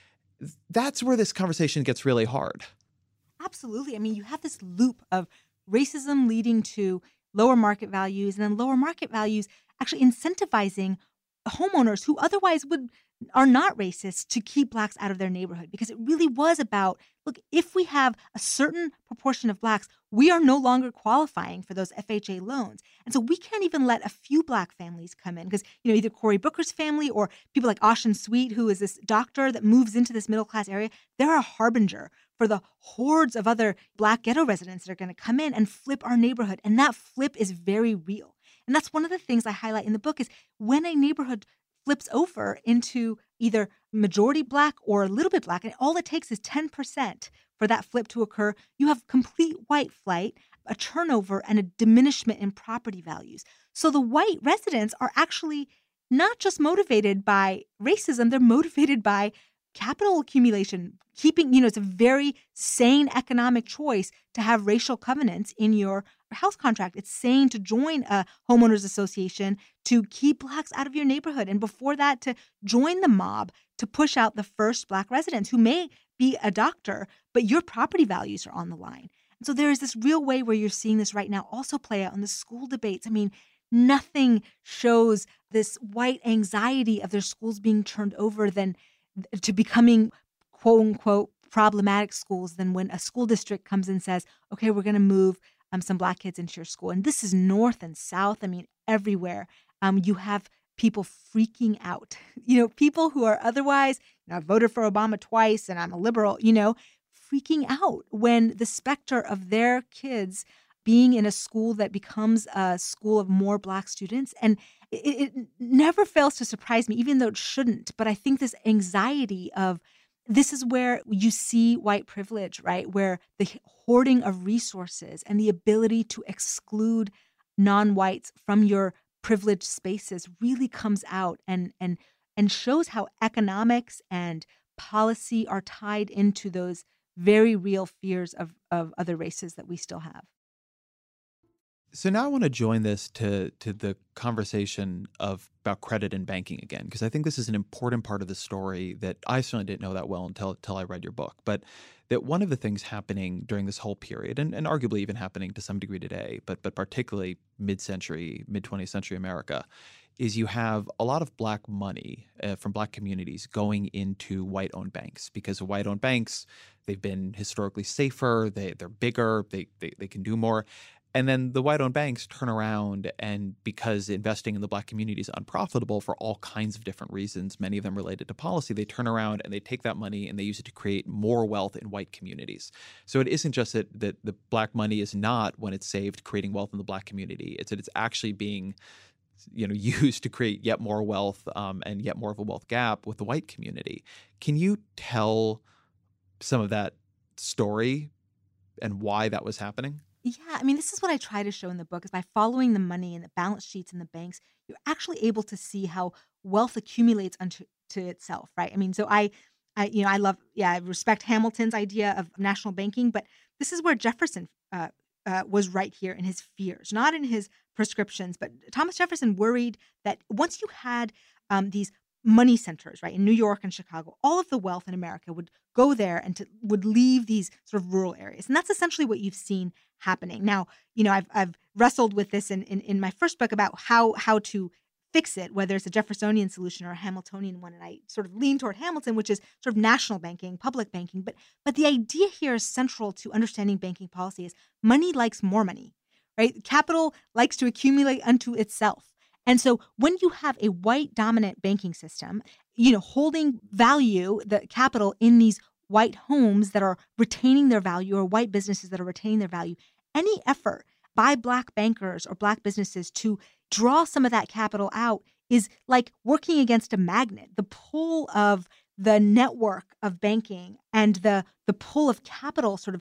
That's where this conversation gets really hard. Absolutely. I mean, you have this loop of racism leading to lower market values, and then lower market values actually incentivizing homeowners who otherwise are not racist to keep Blacks out of their neighborhood, because it really was about, look, if we have a certain proportion of Blacks, we are no longer qualifying for those FHA loans. And so we can't even let a few Black families come in because, either Cory Booker's family or people like Ocean Sweet, who is this doctor that moves into this middle class area, they're a harbinger for the hordes of other Black ghetto residents that are going to come in and flip our neighborhood. And that flip is very real. And that's one of the things I highlight in the book is when a neighborhood flips over into either majority Black or a little bit Black, and all it takes is 10% for that flip to occur, you have complete white flight, a turnover, and a diminishment in property values. So the white residents are actually not just motivated by racism, they're motivated by capital accumulation, it's a very sane economic choice to have racial covenants in your house contract. It's sane to join a homeowners association to keep Blacks out of your neighborhood. And before that, to join the mob to push out the first Black residents who may be a doctor, but your property values are on the line. And so there is this real way where you're seeing this right now also play out in the school debates. I mean, nothing shows this white anxiety of their schools being turned over than to becoming quote unquote problematic schools than when a school district comes and says, okay, we're going to move some Black kids into your school. And this is north and south. I mean, everywhere. You have people freaking out, people who are otherwise, I voted for Obama twice and I'm a liberal, freaking out when the specter of their kids being in a school that becomes a school of more Black students. And it never fails to surprise me, even though it shouldn't. But I think this anxiety of this is where you see white privilege, right? Where the hoarding of resources and the ability to exclude non-whites from your privileged spaces really comes out and shows how economics and policy are tied into those very real fears of other races that we still have. So now I want to join this to the conversation about credit and banking again, because I think this is an important part of the story that I certainly didn't know that well until I read your book. But that one of the things happening during this whole period, and arguably even happening to some degree today, but particularly mid-century, mid-20th century America, is you have a lot of black money from black communities going into white-owned banks, because white-owned banks, they've been historically safer, they're bigger, they can do more. And then the white-owned banks turn around, and because investing in the black community is unprofitable for all kinds of different reasons, many of them related to policy, they turn around and they take that money and they use it to create more wealth in white communities. So it isn't just that the black money is not, when it's saved, creating wealth in the black community. It's that it's actually being used to create yet more wealth and yet more of a wealth gap with the white community. Can you tell some of that story and why that was happening? Yeah, I mean, this is what I try to show in the book is by following the money and the balance sheets and the banks, you're actually able to see how wealth accumulates unto to itself, right? I mean, so I respect Hamilton's idea of national banking, but this is where Jefferson was right here in his fears, not in his prescriptions. But Thomas Jefferson worried that once you had these money centers, right, in New York and Chicago, all of the wealth in America would go there and would leave these sort of rural areas. And that's essentially what you've seen happening. Now, I've wrestled with this in my first book about how to fix it, whether it's a Jeffersonian solution or a Hamiltonian one. And I sort of lean toward Hamilton, which is sort of national banking, public banking. But the idea here is central to understanding banking policy is money likes more money, right? Capital likes to accumulate unto itself. And so when you have a white dominant banking system, holding value, the capital in these white homes that are retaining their value or white businesses that are retaining their value, any effort by black bankers or black businesses to draw some of that capital out is like working against a magnet. The pull of the network of banking and the pull of capital sort of,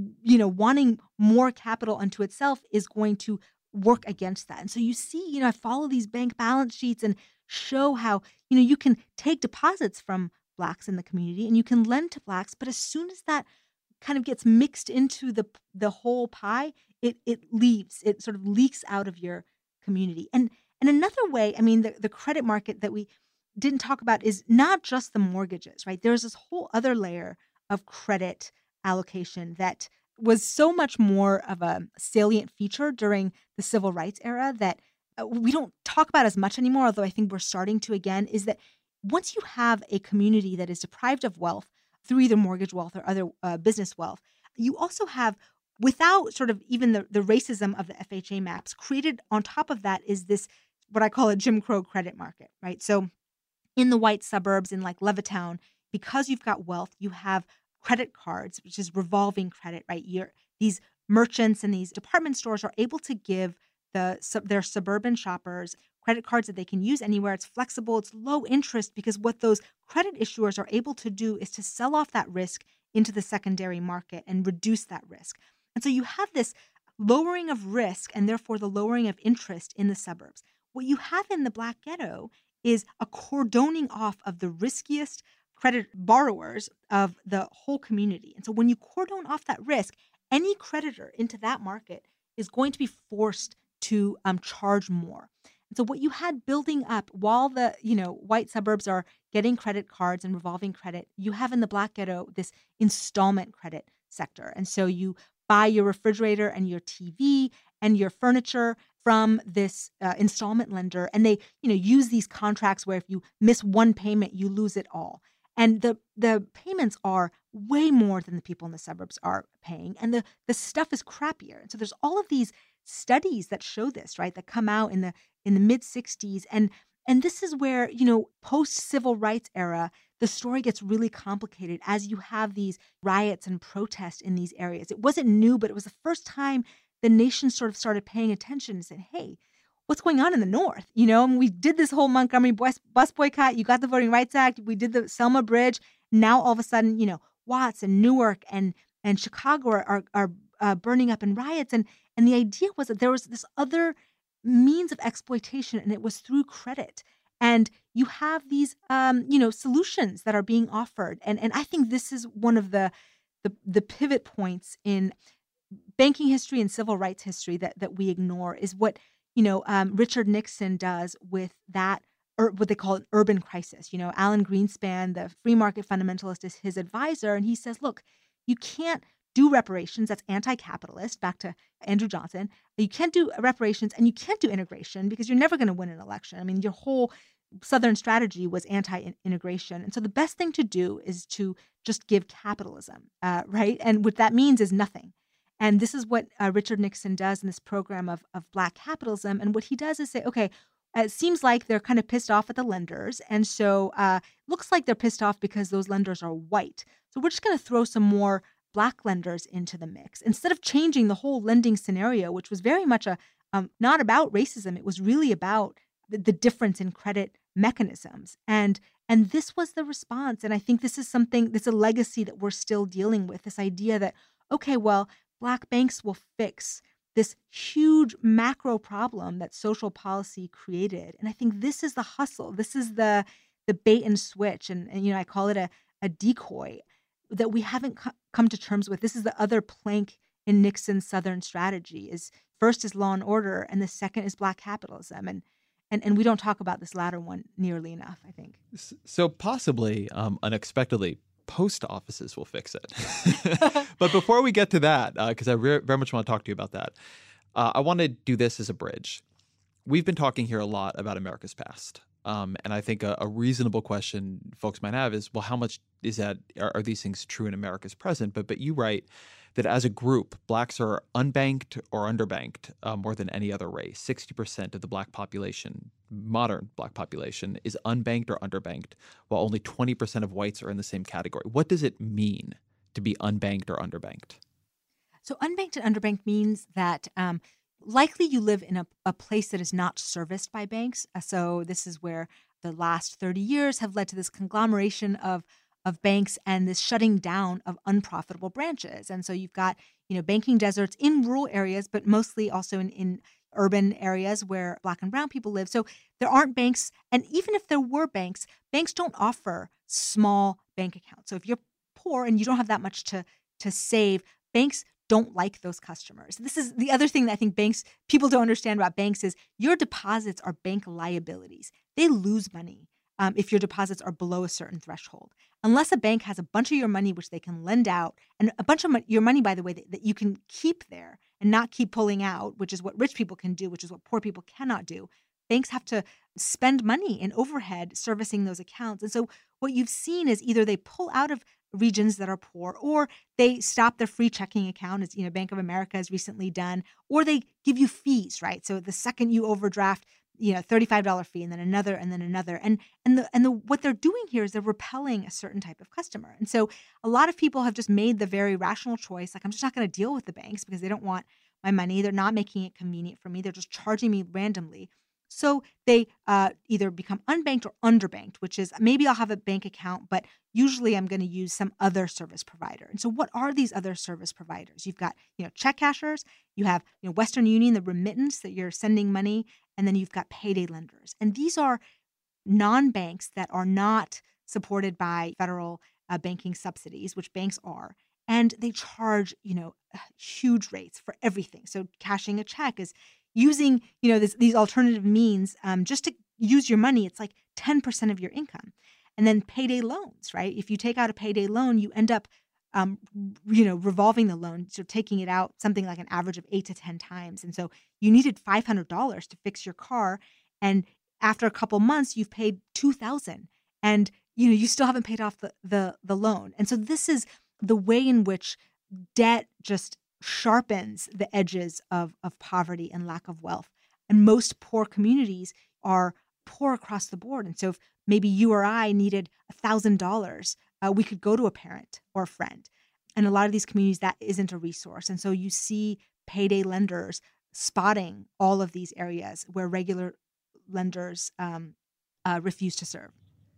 wanting more capital unto itself is going to work against that. And so you see, I follow these bank balance sheets and show how, you can take deposits from blacks in the community and you can lend to blacks. But as soon as that kind of gets mixed into the whole pie, it leaves, it sort of leaks out of your community. And another way, I mean, the credit market that we didn't talk about is not just the mortgages, right? There's this whole other layer of credit allocation that was so much more of a salient feature during the civil rights era that we don't talk about as much anymore, although I think we're starting to again, is that once you have a community that is deprived of wealth through either mortgage wealth or other business wealth, you also have, without sort of even the racism of the FHA maps, created on top of that is this, what I call a Jim Crow credit market, right? So in the white suburbs in like Levittown, because you've got wealth, you have credit cards, which is revolving credit, right? These merchants and these department stores are able to give their suburban shoppers credit cards that they can use anywhere. It's flexible, it's low interest, because what those credit issuers are able to do is to sell off that risk into the secondary market and reduce that risk. And so you have this lowering of risk and therefore the lowering of interest in the suburbs. What you have in the Black ghetto is a cordoning off of the riskiest credit borrowers of the whole community. And so when you cordon off that risk, any creditor into that market is going to be forced to charge more. And so what you had building up while the white suburbs are getting credit cards and revolving credit, you have in the Black ghetto this installment credit sector. And so you buy your refrigerator and your TV and your furniture from this installment lender, and they use these contracts where if you miss one payment, you lose it all. And the payments are way more than the people in the suburbs are paying. And the stuff is crappier. And so there's all of these studies that show this, right, that come out in the mid 60s. And this is where, post-civil rights era, the story gets really complicated as you have these riots and protests in these areas. It wasn't new, but it was the first time the nation sort of started paying attention and said, hey, what's going on in the North? And we did this whole Montgomery bus boycott. You got the Voting Rights Act. We did the Selma Bridge. Now all of a sudden, Watts and Newark and Chicago are burning up in riots. And the idea was that there was this other means of exploitation, and it was through credit. And you have these, solutions that are being offered. And I think this is one of the pivot points in banking history and civil rights history that we ignore is what, Richard Nixon does with that, or what they call an urban crisis. Alan Greenspan, the free market fundamentalist, is his advisor. And he says, look, you can't do reparations. That's anti-capitalist, back to Andrew Johnson. You can't do reparations and you can't do integration because you're never going to win an election. I mean, your whole Southern strategy was anti-integration. And so the best thing to do is to just give capitalism, right? And what that means is nothing. And this is what Richard Nixon does in this program of Black capitalism. And what he does is say, okay, it seems like they're kind of pissed off at the lenders. And so looks like they're pissed off because those lenders are white. So we're just going to throw some more Black lenders into the mix. Instead of changing the whole lending scenario, which was very much not about racism, it was really about the difference in credit mechanisms. And this was the response. And I think this is a legacy that we're still dealing with, this idea that, okay, well, Black banks will fix this huge macro problem that social policy created. And I think this is the hustle. This is the bait and switch. And I call it a decoy that we haven't come to terms with. This is the other plank in Nixon's Southern strategy. Is first is law and order, and the second is Black capitalism. And we don't talk about this latter one nearly enough, I think. So possibly, unexpectedly, post offices will fix it. But before we get to that, because I very much want to talk to you about that, I want to do this as a bridge. We've been talking here a lot about America's past. And I think a reasonable question folks might have is, well, how much is that? Are these things true in America's present? But you write that as a group, Blacks are unbanked or underbanked more than any other race. 60% of the Black population, modern Black population, is unbanked or underbanked, while only 20% of whites are in the same category. What does it mean to be unbanked or underbanked? So unbanked and underbanked means that likely you live in a place that is not serviced by banks. So this is where the last 30 years have led to this conglomeration of banks and this shutting down of unprofitable branches. And so you've got, banking deserts in rural areas, but mostly also in urban areas where Black and brown people live. So there aren't banks. And even if there were banks don't offer small bank accounts. So if you're poor and you don't have that much to save, banks don't like those customers. This is the other thing that I think people don't understand about banks is your deposits are bank liabilities. They lose money if your deposits are below a certain threshold. Unless a bank has a bunch of your money, which they can lend out, and a bunch of your money, by the way, that you can keep there and not keep pulling out, which is what rich people can do, which is what poor people cannot do. Banks have to spend money in overhead servicing those accounts. And so what you've seen is either they pull out of regions that are poor, or they stop their free checking account, as Bank of America has recently done, or they give you fees, right? So the second you overdraft, $35 fee, and then another, and then another, and what they're doing here is they're repelling a certain type of customer. And so a lot of people have just made the very rational choice, like, I'm just not going to deal with the banks because they don't want my money. They're not making it convenient for me. They're just charging me randomly. So they either become unbanked or underbanked, which is maybe I'll have a bank account, but usually I'm going to use some other service provider. And so what are these other service providers? You've got, check cashers, you have, Western Union, the remittance that you're sending money, and then you've got payday lenders. And these are non-banks that are not supported by federal banking subsidies, which banks are. And they charge, huge rates for everything. So cashing a check is using, these alternative means just to use your money. It's like 10% of your income. And then payday loans, right? If you take out a payday loan, you end up, revolving the loan. So taking it out something like an average of 8 to 10 times. And so you needed $500 to fix your car. And after a couple months, you've paid $2,000 and, you still haven't paid off the loan. And so this is the way in which debt just sharpens the edges of poverty and lack of wealth. And most poor communities are poor across the board. And so if maybe you or I needed $1,000, we could go to a parent or a friend. And a lot of these communities, that isn't a resource. And so you see payday lenders spotting all of these areas where regular lenders refuse to serve.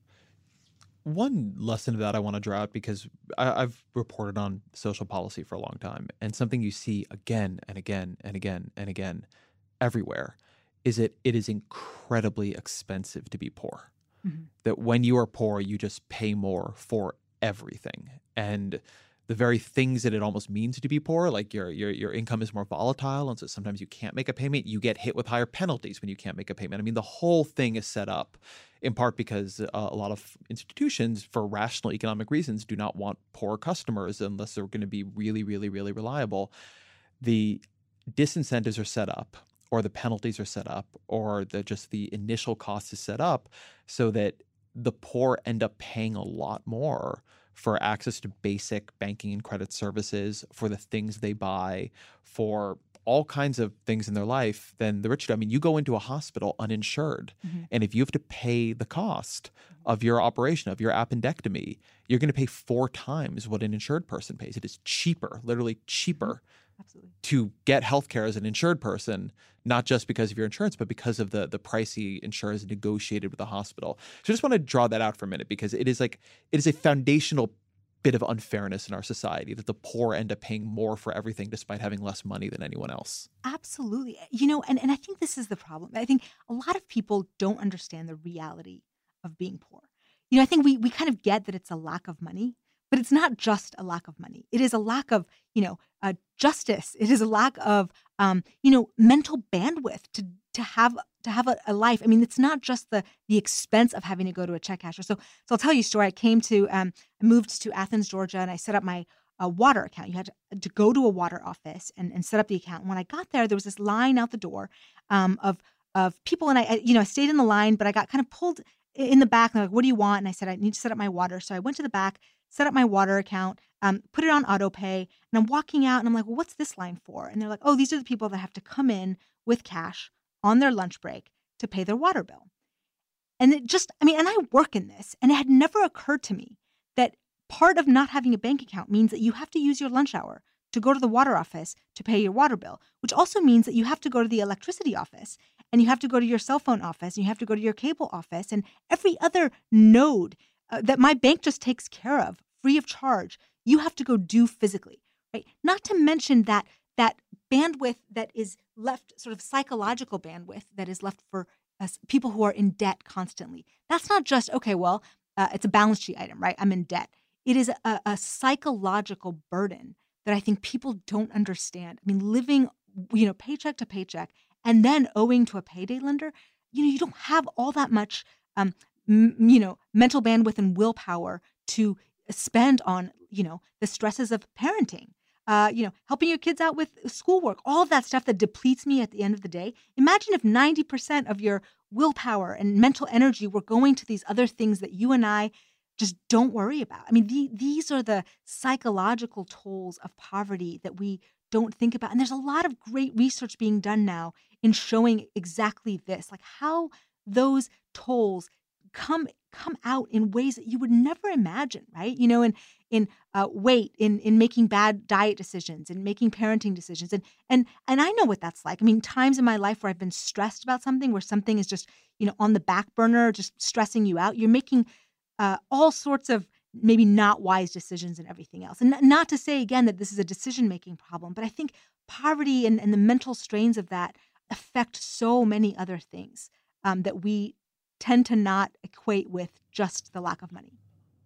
One lesson of that I want to draw out, because I've reported on social policy for a long time, and something you see again and again and again and again everywhere is it is incredibly expensive to be poor. Mm-hmm. That when you are poor, you just pay more for everything. And the very things that it almost means to be poor, like your income is more volatile, and so sometimes you can't make a payment. You get hit with higher penalties when you can't make a payment. I mean, the whole thing is set up in part because a lot of institutions, for rational economic reasons, do not want poor customers unless they're going to be really, really, really reliable. The disincentives are set up, or the penalties are set up, or just the initial cost is set up so that the poor end up paying a lot more for access to basic banking and credit services, for the things they buy, for all kinds of things in their life than the rich do. I mean, you go into a hospital uninsured, and if you have to pay the cost of your operation, of your appendectomy, you're going to pay 4 times what an insured person pays. It is cheaper, literally cheaper, Absolutely. to get healthcare as an insured person, not just because of your insurance, but because of the pricey insurance negotiated with the hospital. So I just want to draw that out for a minute, because it is a foundational bit of unfairness in our society that the poor end up paying more for everything despite having less money than anyone else. Absolutely. And I think this is the problem. I think a lot of people don't understand the reality of being poor. I think we kind of get that it's a lack of money, but it's not just a lack of money. It is a lack of, justice. It is a lack of, mental bandwidth to have a life. I mean, it's not just the expense of having to go to a check casher. So I'll tell you a story. I moved to Athens, Georgia, and I set up my water account. You had to go to a water office and set up the account. And when I got there was this line out the door of people, and I stayed in the line, but I got kind of pulled in the back. And they're like, "What do you want?" And I said, "I need to set up my water." So I went to the back, set up my water account, put it on auto pay, and I'm walking out and I'm like, "Well, what's this line for?" And they're like, "Oh, these are the people that have to come in with cash on their lunch break to pay their water bill." And and I work in this, and it had never occurred to me that part of not having a bank account means that you have to use your lunch hour to go to the water office to pay your water bill, which also means that you have to go to the electricity office, and you have to go to your cell phone office, and you have to go to your cable office, and every other node that my bank just takes care of free of charge, you have to go do physically, right? Not to mention that bandwidth that is left, sort of psychological bandwidth that is left for people who are in debt constantly. That's not just, okay, well, it's a balance sheet item, right? I'm in debt. It is a psychological burden that I think people don't understand. I mean, living, paycheck to paycheck and then owing to a payday lender, you don't have all that much, mental bandwidth and willpower to spend on, the stresses of parenting, helping your kids out with schoolwork, all of that stuff that depletes me at the end of the day. Imagine if 90% of your willpower and mental energy were going to these other things that you and I just don't worry about. I mean, these are the psychological tolls of poverty that we don't think about. And there's a lot of great research being done now in showing exactly this, like how those tolls come out in ways that you would never imagine, right? In weight, in making bad diet decisions, in making parenting decisions. And I know what that's like. I mean, times in my life where I've been stressed about something, where something is just, on the back burner, just stressing you out. You're making all sorts of maybe not wise decisions and everything else. And not to say, again, that this is a decision-making problem, but I think poverty and the mental strains of that affect so many other things that we tend to not equate with just the lack of money.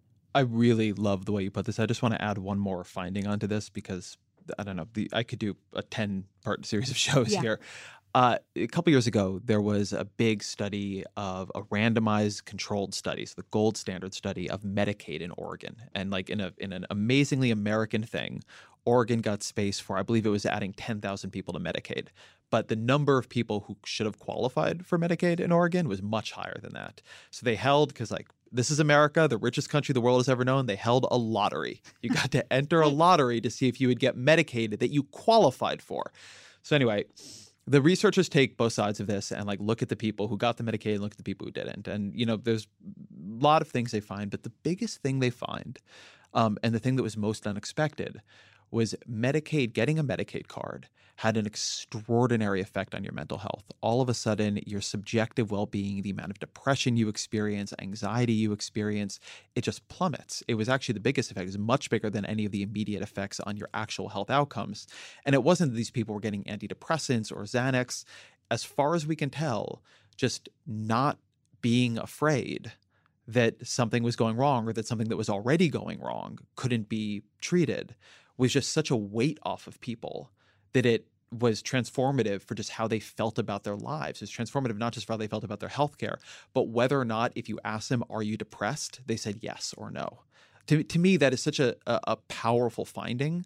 I really love the way you put this. I just want to add one more finding onto this because, I don't know, I could do a 10-part series of shows here. A couple years ago, there was a big study of a randomized controlled study, so the gold standard study of Medicaid in Oregon. And like in an amazingly American thing, Oregon got space for, I believe it was adding 10,000 people to Medicaid. But the number of people who should have qualified for Medicaid in Oregon was much higher than that. So they held, because this is America, the richest country the world has ever known, they held a lottery. You got to enter a lottery to see if you would get Medicaid that you qualified for. So anyway, the researchers take both sides of this and look at the people who got the Medicaid and look at the people who didn't. And, there's a lot of things they find, but the biggest thing they find, and the thing that was most unexpected, was getting a Medicaid card had an extraordinary effect on your mental health. All of a sudden, your subjective well-being, the amount of depression you experience, anxiety you experience, it just plummets. It was actually the biggest effect. It was much bigger than any of the immediate effects on your actual health outcomes. And it wasn't that these people were getting antidepressants or Xanax. as far as we can tell, just not being afraid that something was going wrong or that something that was already going wrong couldn't be treated was just such a weight off of people that it was transformative for just how they felt about their lives. It's transformative not just for how they felt about their healthcare, but whether or not if you ask them, are you depressed? They said yes or no. To me, that is such a powerful finding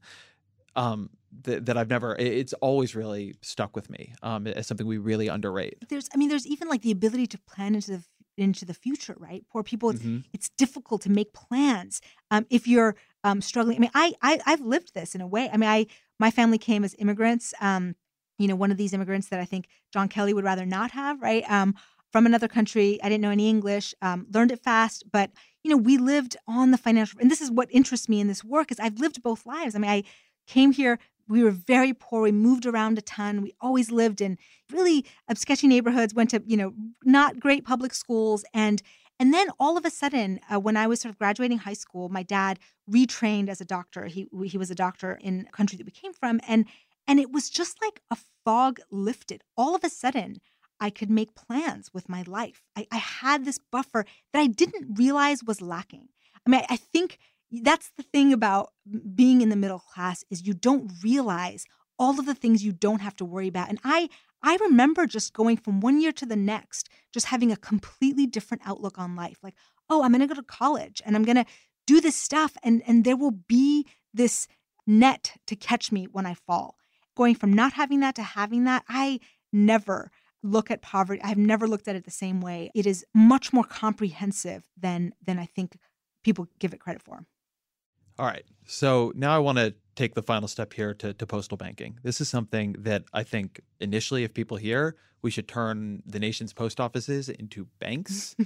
that I've never, it's always really stuck with me as something we really underrate. There's even like the ability to plan into the future, right? Poor people, it's difficult to make plans if you're struggling. I mean, I've lived this in a way. I mean, my family came as immigrants. One of these immigrants that I think John Kelly would rather not have, right? From another country. I didn't know any English, learned it fast, but we lived on the financial. And this is what interests me in this work is I've lived both lives. I mean, I came here. We were very poor. We moved around a ton. We always lived in really sketchy neighborhoods, went to, not great public schools. And then all of a sudden, when I was sort of graduating high school, my dad retrained as a doctor. He was a doctor in a country that we came from. And it was just like a fog lifted. All of a sudden, I could make plans with my life. I had this buffer that I didn't realize was lacking. I mean, I think that's the thing about being in the middle class is you don't realize all of the things you don't have to worry about. And I remember just going from one year to the next, just having a completely different outlook on life. Like, oh, I'm going to go to college and I'm going to do this stuff. And there will be this net to catch me when I fall. Going from not having that to having that, I never look at poverty. I've never looked at it the same way. It is much more comprehensive than I think people give it credit for. All right. So now I want to take the final step here to postal banking. This is something that I think initially, if people hear, we should turn the nation's post offices into banks.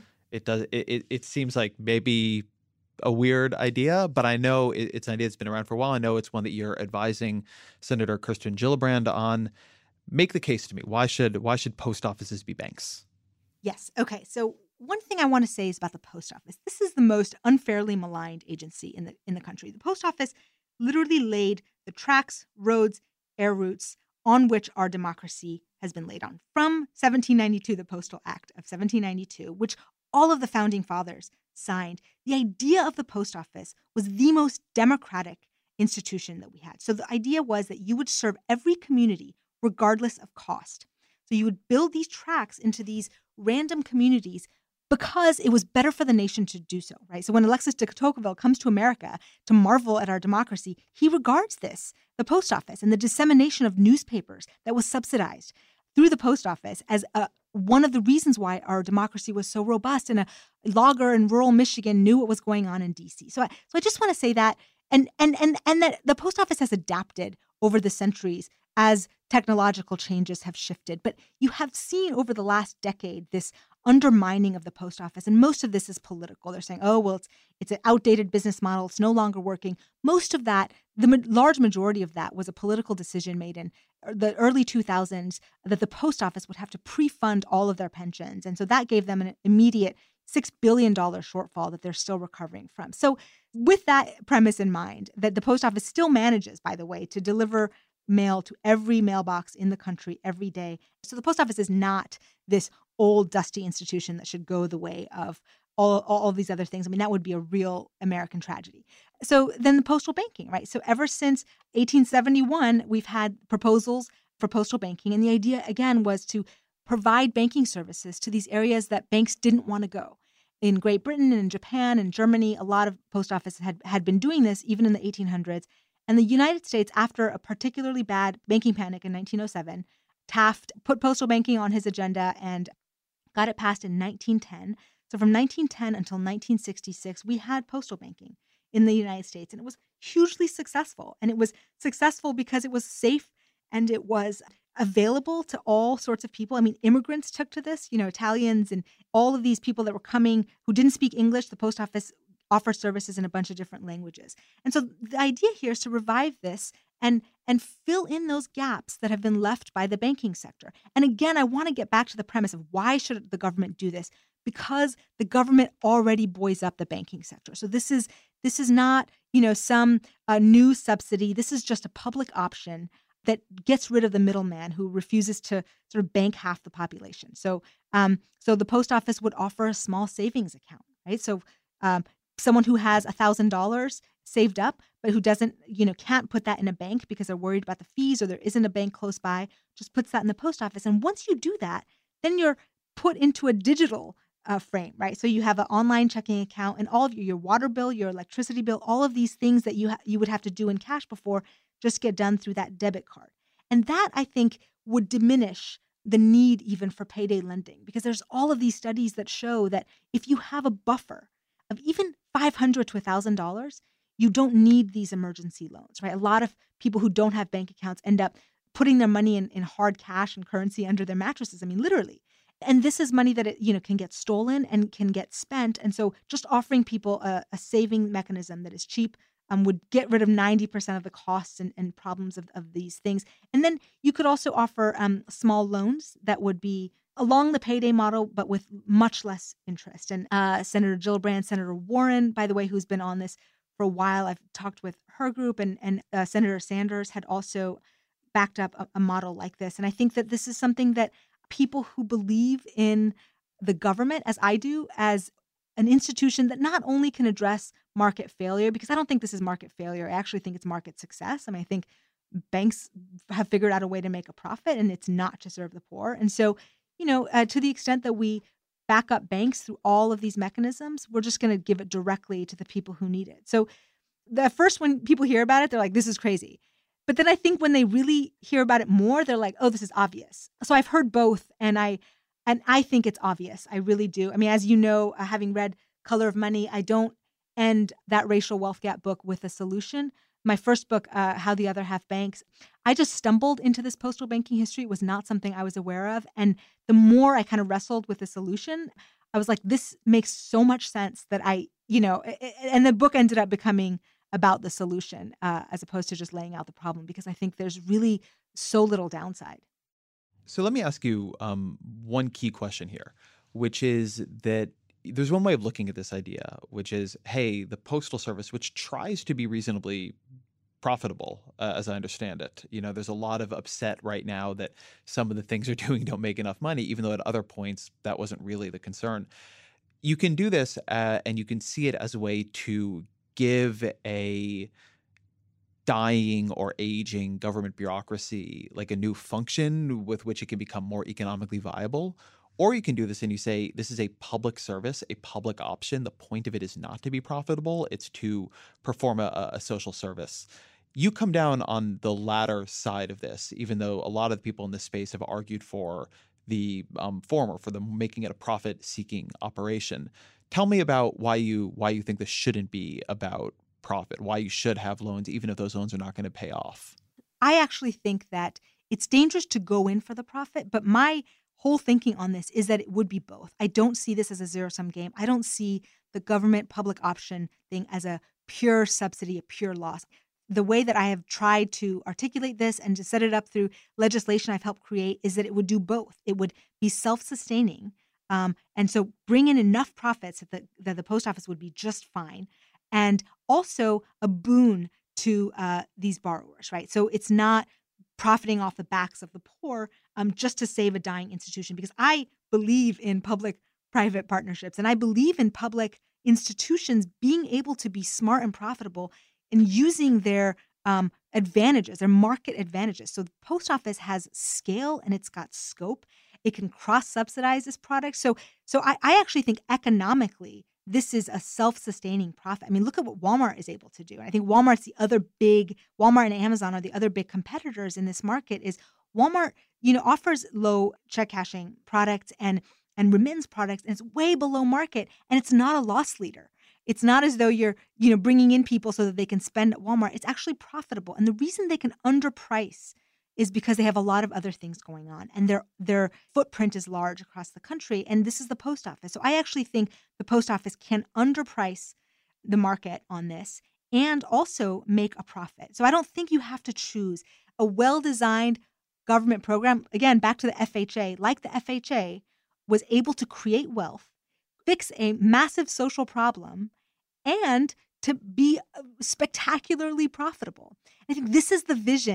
It seems like maybe a weird idea, but I know it's an idea that's been around for a while. I know it's one that you're advising Senator Kirsten Gillibrand on. Make the case to me. Why should post offices be banks? Yes. Okay. So one thing I want to say is about the post office. This is the most unfairly maligned agency in the country. The post office literally laid the tracks, roads, air routes on which our democracy has been laid on. From 1792, the Postal Act of 1792, which all of the founding fathers signed, the idea of the post office was the most democratic institution that we had. So the idea was that you would serve every community regardless of cost. So you would build these tracks into these random communities because it was better for the nation to do so, right? So when Alexis de Tocqueville comes to America to marvel at our democracy, he regards this, the post office and the dissemination of newspapers that was subsidized through the post office as one of the reasons why our democracy was so robust. And a logger in rural Michigan knew what was going on in D.C. So I just want to say that, and that the post office has adapted over the centuries as technological changes have shifted. But you have seen over the last decade this undermining of the post office. And most of this is political. They're saying, oh, well, it's an outdated business model. It's no longer working. Most of that, the large majority of that was a political decision made in the early 2000s that the post office would have to pre-fund all of their pensions. And so that gave them an immediate $6 billion shortfall that they're still recovering from. So with that premise in mind, that the post office still manages, by the way, to deliver mail to every mailbox in the country every day. So the post office is not this old, dusty institution that should go the way of all these other things. I mean, that would be a real American tragedy. So then the postal banking, right? So ever since 1871, we've had proposals for postal banking. And the idea, again, was to provide banking services to these areas that banks didn't want to go. In Great Britain and in Japan and Germany, a lot of post offices had been doing this even in the 1800s. And the United States, after a particularly bad banking panic in 1907, Taft put postal banking on his agenda and got it passed in 1910. So from 1910 until 1966, we had postal banking in the United States. And it was hugely successful. And it was successful because it was safe and it was available to all sorts of people. I mean, immigrants took to this, Italians and all of these people that were coming who didn't speak English. The post office offer services in a bunch of different languages. And so the idea here is to revive this and fill in those gaps that have been left by the banking sector. And again, I want to get back to the premise of why should the government do this? Because the government already buoys up the banking sector. So this is not, some new subsidy. This is just a public option that gets rid of the middleman who refuses to sort of bank half the population. So the post office would offer a small savings account, right? So someone who has $1,000 saved up, but who doesn't, can't put that in a bank because they're worried about the fees or there isn't a bank close by, just puts that in the post office. And once you do that, then you're put into a digital frame, right? So you have an online checking account and all of your water bill, your electricity bill, all of these things that you would have to do in cash before just get done through that debit card. And that, I think, would diminish the need even for payday lending, because there's all of these studies that show that if you have a buffer of even $500 to $1,000, you don't need these emergency loans, right? A lot of people who don't have bank accounts end up putting their money in hard cash and currency under their mattresses. I mean, literally. And this is money that can get stolen and can get spent. And so just offering people a saving mechanism that is cheap would get rid of 90% of the costs and problems of these things. And then you could also offer small loans that would be along the payday model, but with much less interest. And Senator Gillibrand, Senator Warren, by the way, who's been on this for a while, I've talked with her group, and Senator Sanders had also backed up a model like this. And I think that this is something that people who believe in the government, as I do, as an institution that not only can address market failure, because I don't think this is market failure. I actually think it's market success. I mean, I think banks have figured out a way to make a profit, and it's not to serve the poor. And so, to the extent that we back up banks through all of these mechanisms, we're just going to give it directly to the people who need it. So at first, when people hear about it, they're like, this is crazy. But then I think when they really hear about it more, they're like, oh, this is obvious. So I've heard both, and I think it's obvious. I really do. I mean, as you know, having read Color of Money, I don't end that racial wealth gap book with a solution. My first book, How the Other Half Banks, I just stumbled into this postal banking history. It was not something I was aware of. And the more I kind of wrestled with the solution, I was like, this makes so much sense that and the book ended up becoming about the solution as opposed to just laying out the problem, because I think there's really so little downside. So let me ask you one key question here, which is that there's one way of looking at this idea, which is, hey, the Postal Service, which tries to be reasonably profitable, as I understand it. There's a lot of upset right now that some of the things they're doing don't make enough money, even though at other points that wasn't really the concern. You can do this and you can see it as a way to give a dying or aging government bureaucracy like a new function with which it can become more economically viable. Or you can do this and you say, this is a public service, a public option. The point of it is not to be profitable. It's to perform a social service. You come down on the latter side of this, even though a lot of people in this space have argued for the former, for the making it a profit-seeking operation. Tell me about why you think this shouldn't be about profit, why you should have loans, even if those loans are not going to pay off. I actually think that it's dangerous to go in for the profit, but my whole thinking on this is that it would be both. I don't see this as a zero-sum game. I don't see the government public option thing as a pure subsidy, a pure loss. The way that I have tried to articulate this and to set it up through legislation I've helped create is that it would do both. It would be self-sustaining, and so bring in enough profits that the post office would be just fine, and also a boon to these borrowers, right? So it's not profiting off the backs of the poor just to save a dying institution, because I believe in public-private partnerships, and I believe in public institutions being able to be smart and profitable and using their advantages, their market advantages. So the post office has scale and it's got scope. It can cross-subsidize this product. So I actually think economically, this is a self-sustaining profit. I mean, look at what Walmart is able to do. And I think Walmart and Amazon are the other big competitors in this market. Is Walmart, offers low check cashing products and remittance products, and it's way below market, and it's not a loss leader. It's not as though you're, bringing in people so that they can spend at Walmart. It's actually profitable. And the reason they can underprice is because they have a lot of other things going on, and their footprint is large across the country. And this is the post office. So I actually think the post office can underprice the market on this and also make a profit. So I don't think you have to choose a well-designed government program. Again, back to the FHA, like the FHA was able to create wealth, fix a massive social problem, and to be spectacularly profitable. I think this is the vision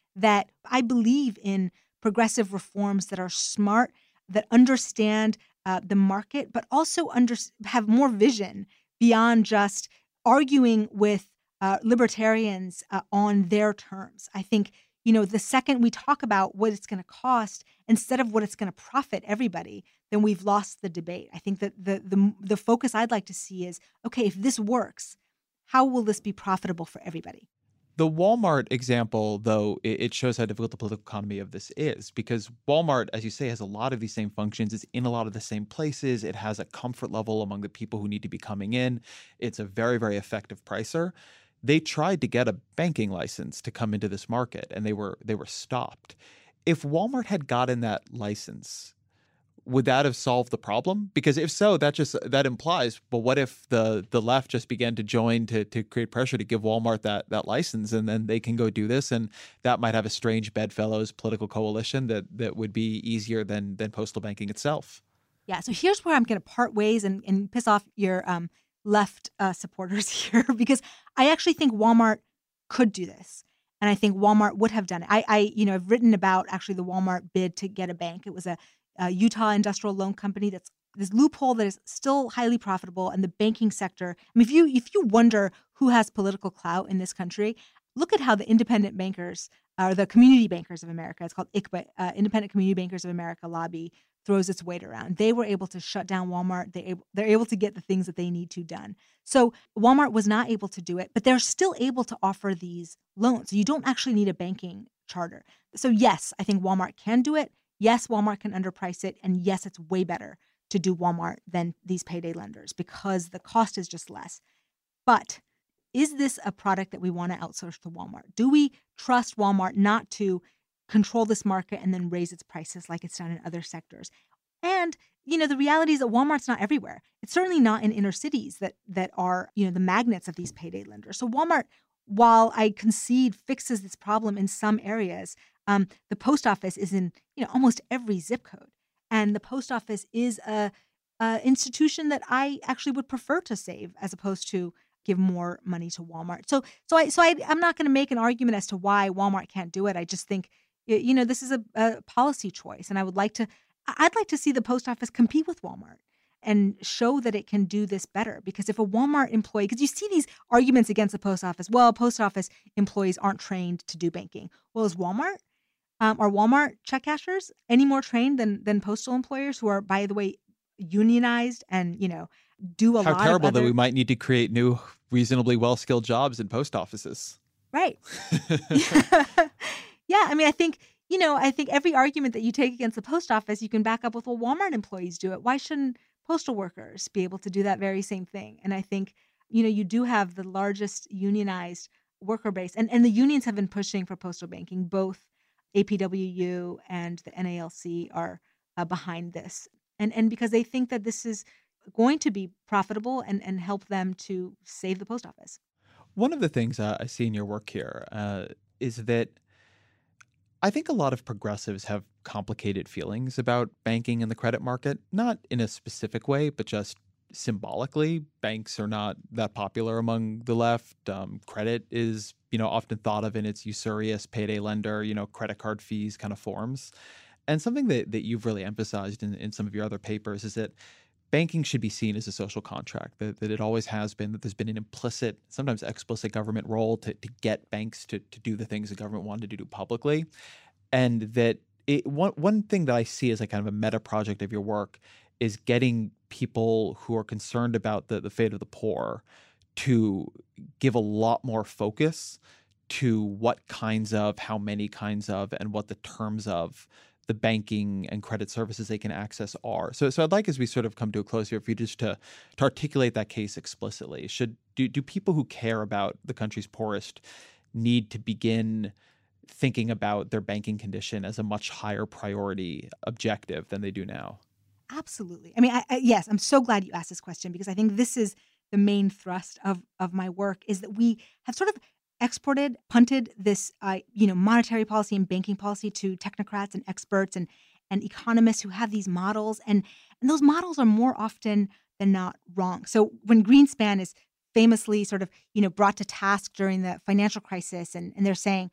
that I believe in progressive reforms that are smart, that understand the market, but also have more vision beyond just arguing with libertarians on their terms. I think, the second we talk about what it's going to cost instead of what it's going to profit everybody, then we've lost the debate. I think that the focus I'd like to see is, okay, if this works, how will this be profitable for everybody? The Walmart example, though, it shows how difficult the political economy of this is, because Walmart, as you say, has a lot of these same functions. It's in a lot of the same places. It has a comfort level among the people who need to be coming in. It's a very, very effective pricer. They tried to get a banking license to come into this market, and they were stopped. If Walmart had gotten that license, would that have solved the problem? Because if so, that implies, well, what if the left just began to join to create pressure to give Walmart that license, and then they can go do this, and that might have a strange bedfellows political coalition that would be easier than postal banking itself. Yeah, so here's where I'm going to part ways and piss off your left supporters here, because I actually think Walmart could do this. And I think Walmart would have done it. I've written about actually the Walmart bid to get a bank. It was a Utah industrial loan company that's this loophole that is still highly profitable. And the banking sector, I mean, if you wonder who has political clout in this country, look at how the independent bankers, or the Community Bankers of America, it's called ICBA, Independent Community Bankers of America lobby, throws its weight around. They were able to shut down Walmart. They're able to get the things that they need to done. So Walmart was not able to do it, but they're still able to offer these loans. You don't actually need a banking charter. So yes, I think Walmart can do it. Yes, Walmart can underprice it. And yes, it's way better to do Walmart than these payday lenders because the cost is just less. But is this a product that we want to outsource to Walmart? Do we trust Walmart not to control this market and then raise its prices like it's done in other sectors? And, the reality is that Walmart's not everywhere. It's certainly not in inner cities that are, the magnets of these payday lenders. So Walmart, while I concede fixes this problem in some areas, the post office is in, almost every zip code. And the post office is a institution that I actually would prefer to save as opposed to give more money to Walmart. So I'm not going to make an argument as to why Walmart can't do it. I just think, this is a policy choice. And I'd like to see the post office compete with Walmart and show that it can do this better. Because if a Walmart employee, because you see these arguments against the post office, well, post office employees aren't trained to do banking. Well, is Walmart? Are Walmart check cashers any more trained than postal employers who are, by the way, unionized and, do a lot of How terrible that we might need to create new, reasonably well-skilled jobs in post offices. Right. Yeah. I mean, I think every argument that you take against the post office, you can back up with, well, Walmart employees do it. Why shouldn't postal workers be able to do that very same thing? And I think, you do have the largest unionized worker base. And the unions have been pushing for postal banking. Both APWU and the NALC are behind this. And because they think that this is going to be profitable and help them to save the post office. One of the things I see in your work here is that I think a lot of progressives have complicated feelings about banking and the credit market, not in a specific way, but just symbolically. Banks are not that popular among the left. Credit is, often thought of in its usurious payday lender, credit card fees kind of forms. And something that you've really emphasized in some of your other papers is that banking should be seen as a social contract, that it always has been, that there's been an implicit, sometimes explicit government role to get banks to do the things the government wanted to do publicly. And that one thing that I see as a kind of a meta project of your work is getting people who are concerned about the fate of the poor to give a lot more focus to what kinds of, how many kinds of, and what the terms of the banking and credit services they can access are. So I'd like, as we sort of come to a close here, for you just to articulate that case explicitly. Do people who care about the country's poorest need to begin thinking about their banking condition as a much higher priority objective than they do now? Absolutely. I mean, yes, I'm so glad you asked this question, because I think this is the main thrust of my work, is that we have sort of punted this, monetary policy and banking policy to technocrats and experts and economists who have these models. And those models are more often than not wrong. So when Greenspan is famously sort of, brought to task during the financial crisis, and they're saying,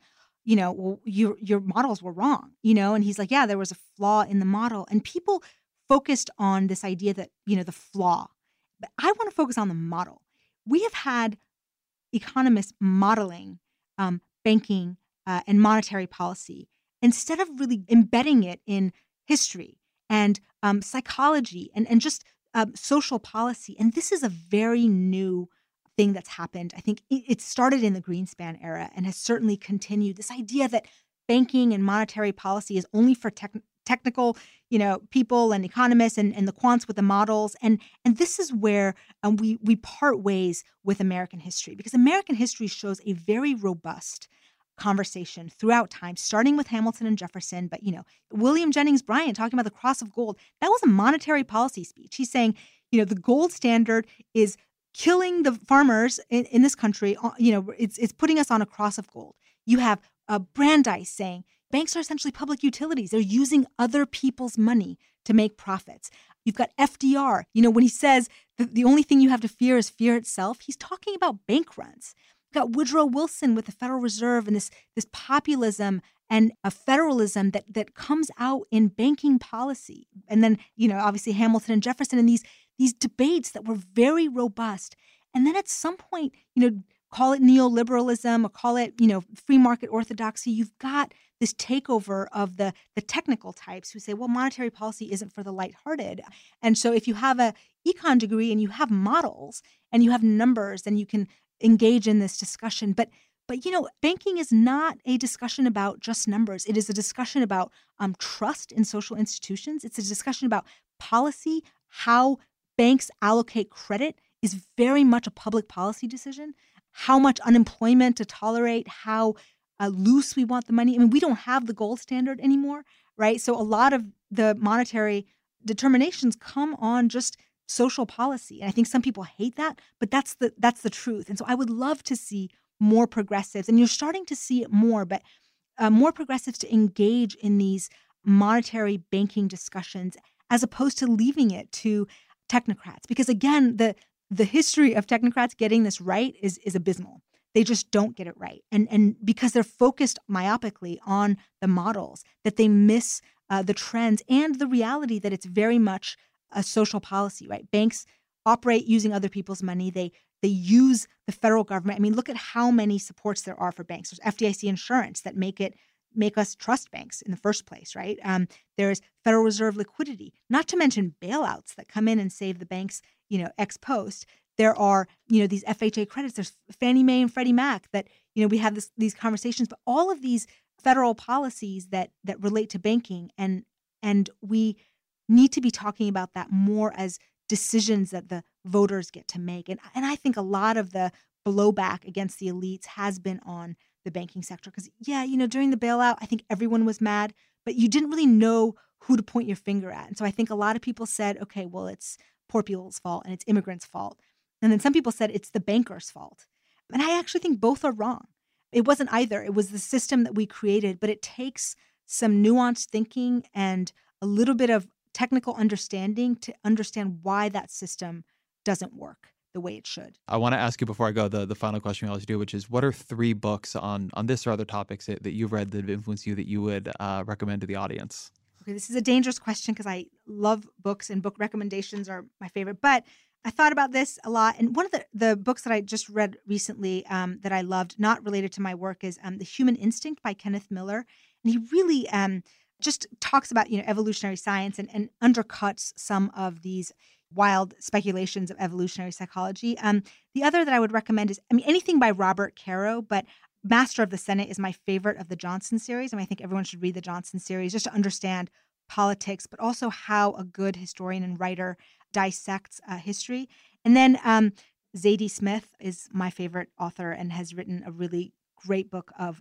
well, your models were wrong, and he's like, yeah, there was a flaw in the model. And people focused on this idea that, the flaw. But I want to focus on the model. We have had economists modeling banking and monetary policy instead of really embedding it in history and psychology and just social policy. And this is a very new thing that's happened. I think it started in the Greenspan era and has certainly continued. This idea that banking and monetary policy is only for technical, people and economists and the quants with the models. And this is where we part ways with American history, because American history shows a very robust conversation throughout time, starting with Hamilton and Jefferson. But, William Jennings Bryan talking about the cross of gold, that was a monetary policy speech. He's saying, the gold standard is killing the farmers in this country. It's putting us on a cross of gold. You have Brandeis saying banks are essentially public utilities. They're using other people's money to make profits. You've got FDR, when he says the only thing you have to fear is fear itself, he's talking about bank runs. You've got Woodrow Wilson with the Federal Reserve and this populism and a federalism that comes out in banking policy. And then, obviously Hamilton and Jefferson and these debates that were very robust. And then at some point, call it neoliberalism or call it, free market orthodoxy, you've got this takeover of the technical types who say, well, monetary policy isn't for the lighthearted. And so if you have a econ degree and you have models and you have numbers, then you can engage in this discussion. But banking is not a discussion about just numbers. It is a discussion about trust in social institutions. It's a discussion about policy. How banks allocate credit is very much a public policy decision. How much unemployment to tolerate, how loose we want the money. I mean, we don't have the gold standard anymore, right? So a lot of the monetary determinations come on just social policy. And I think some people hate that, but that's the truth. And so I would love to see more progressives, and you're starting to see it more, but more progressives to engage in these monetary banking discussions as opposed to leaving it to technocrats. Because again, the history of technocrats getting this right is abysmal. They just don't get it right. And because they're focused myopically on the models, that they miss the trends and the reality that it's very much a social policy, right? Banks operate using other people's money. They use the federal government. I mean, look at how many supports there are for banks. There's FDIC insurance that make us trust banks in the first place, right? There's Federal Reserve liquidity, not to mention bailouts that come in and save the banks, ex post. There are, these FHA credits. There's Fannie Mae and Freddie Mac that, we have these conversations. But all of these federal policies that relate to banking, and we need to be talking about that more as decisions that the voters get to make. And I think a lot of the blowback against the elites has been on the banking sector. Because, during the bailout, I think everyone was mad, but you didn't really know who to point your finger at. And so I think a lot of people said, okay, well, it's poor people's fault and it's immigrants' fault. And then some people said it's the bankers' fault. And I actually think both are wrong. It wasn't either. It was the system that we created, but it takes some nuanced thinking and a little bit of technical understanding to understand why that system doesn't work the way it should. I want to ask you before I go the final question we always do, which is what are 3 books on this or other topics that you've read that have influenced you that you would recommend to the audience? Okay, this is a dangerous question because I love books and book recommendations are my favorite, but I thought about this a lot. And one of the books that I just read recently that I loved, not related to my work, is The Human Instinct by Kenneth Miller. And he really just talks about, evolutionary science and undercuts some of these wild speculations of evolutionary psychology. The other that I would recommend is, anything by Robert Caro, but Master of the Senate is my favorite of the Johnson series. I think everyone should read the Johnson series just to understand politics, but also how a good historian and writer dissects history. And then Zadie Smith is my favorite author and has written a really great book of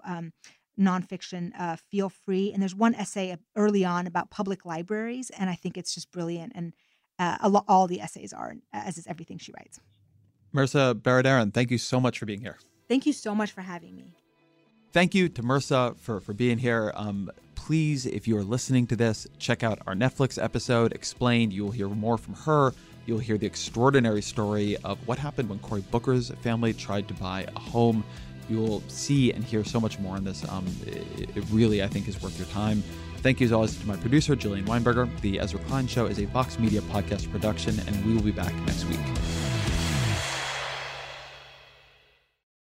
nonfiction, Feel Free. And there's one essay early on about public libraries, and I think it's just brilliant. And all the essays are, as is everything she writes. Mehrsa Baradaran, thank you so much for being here. Thank you so much for having me. Thank you to Mehrsa for being here. Please, if you're listening to this, check out our Netflix episode, Explained. You'll hear more from her. You'll hear the extraordinary story of what happened when Cory Booker's family tried to buy a home You'll see and hear so much more on this. It really, I think, is worth your time. Thank you, as always, to my producer, Jillian Weinberger. The Ezra Klein Show is a Vox Media podcast production, and we will be back next week.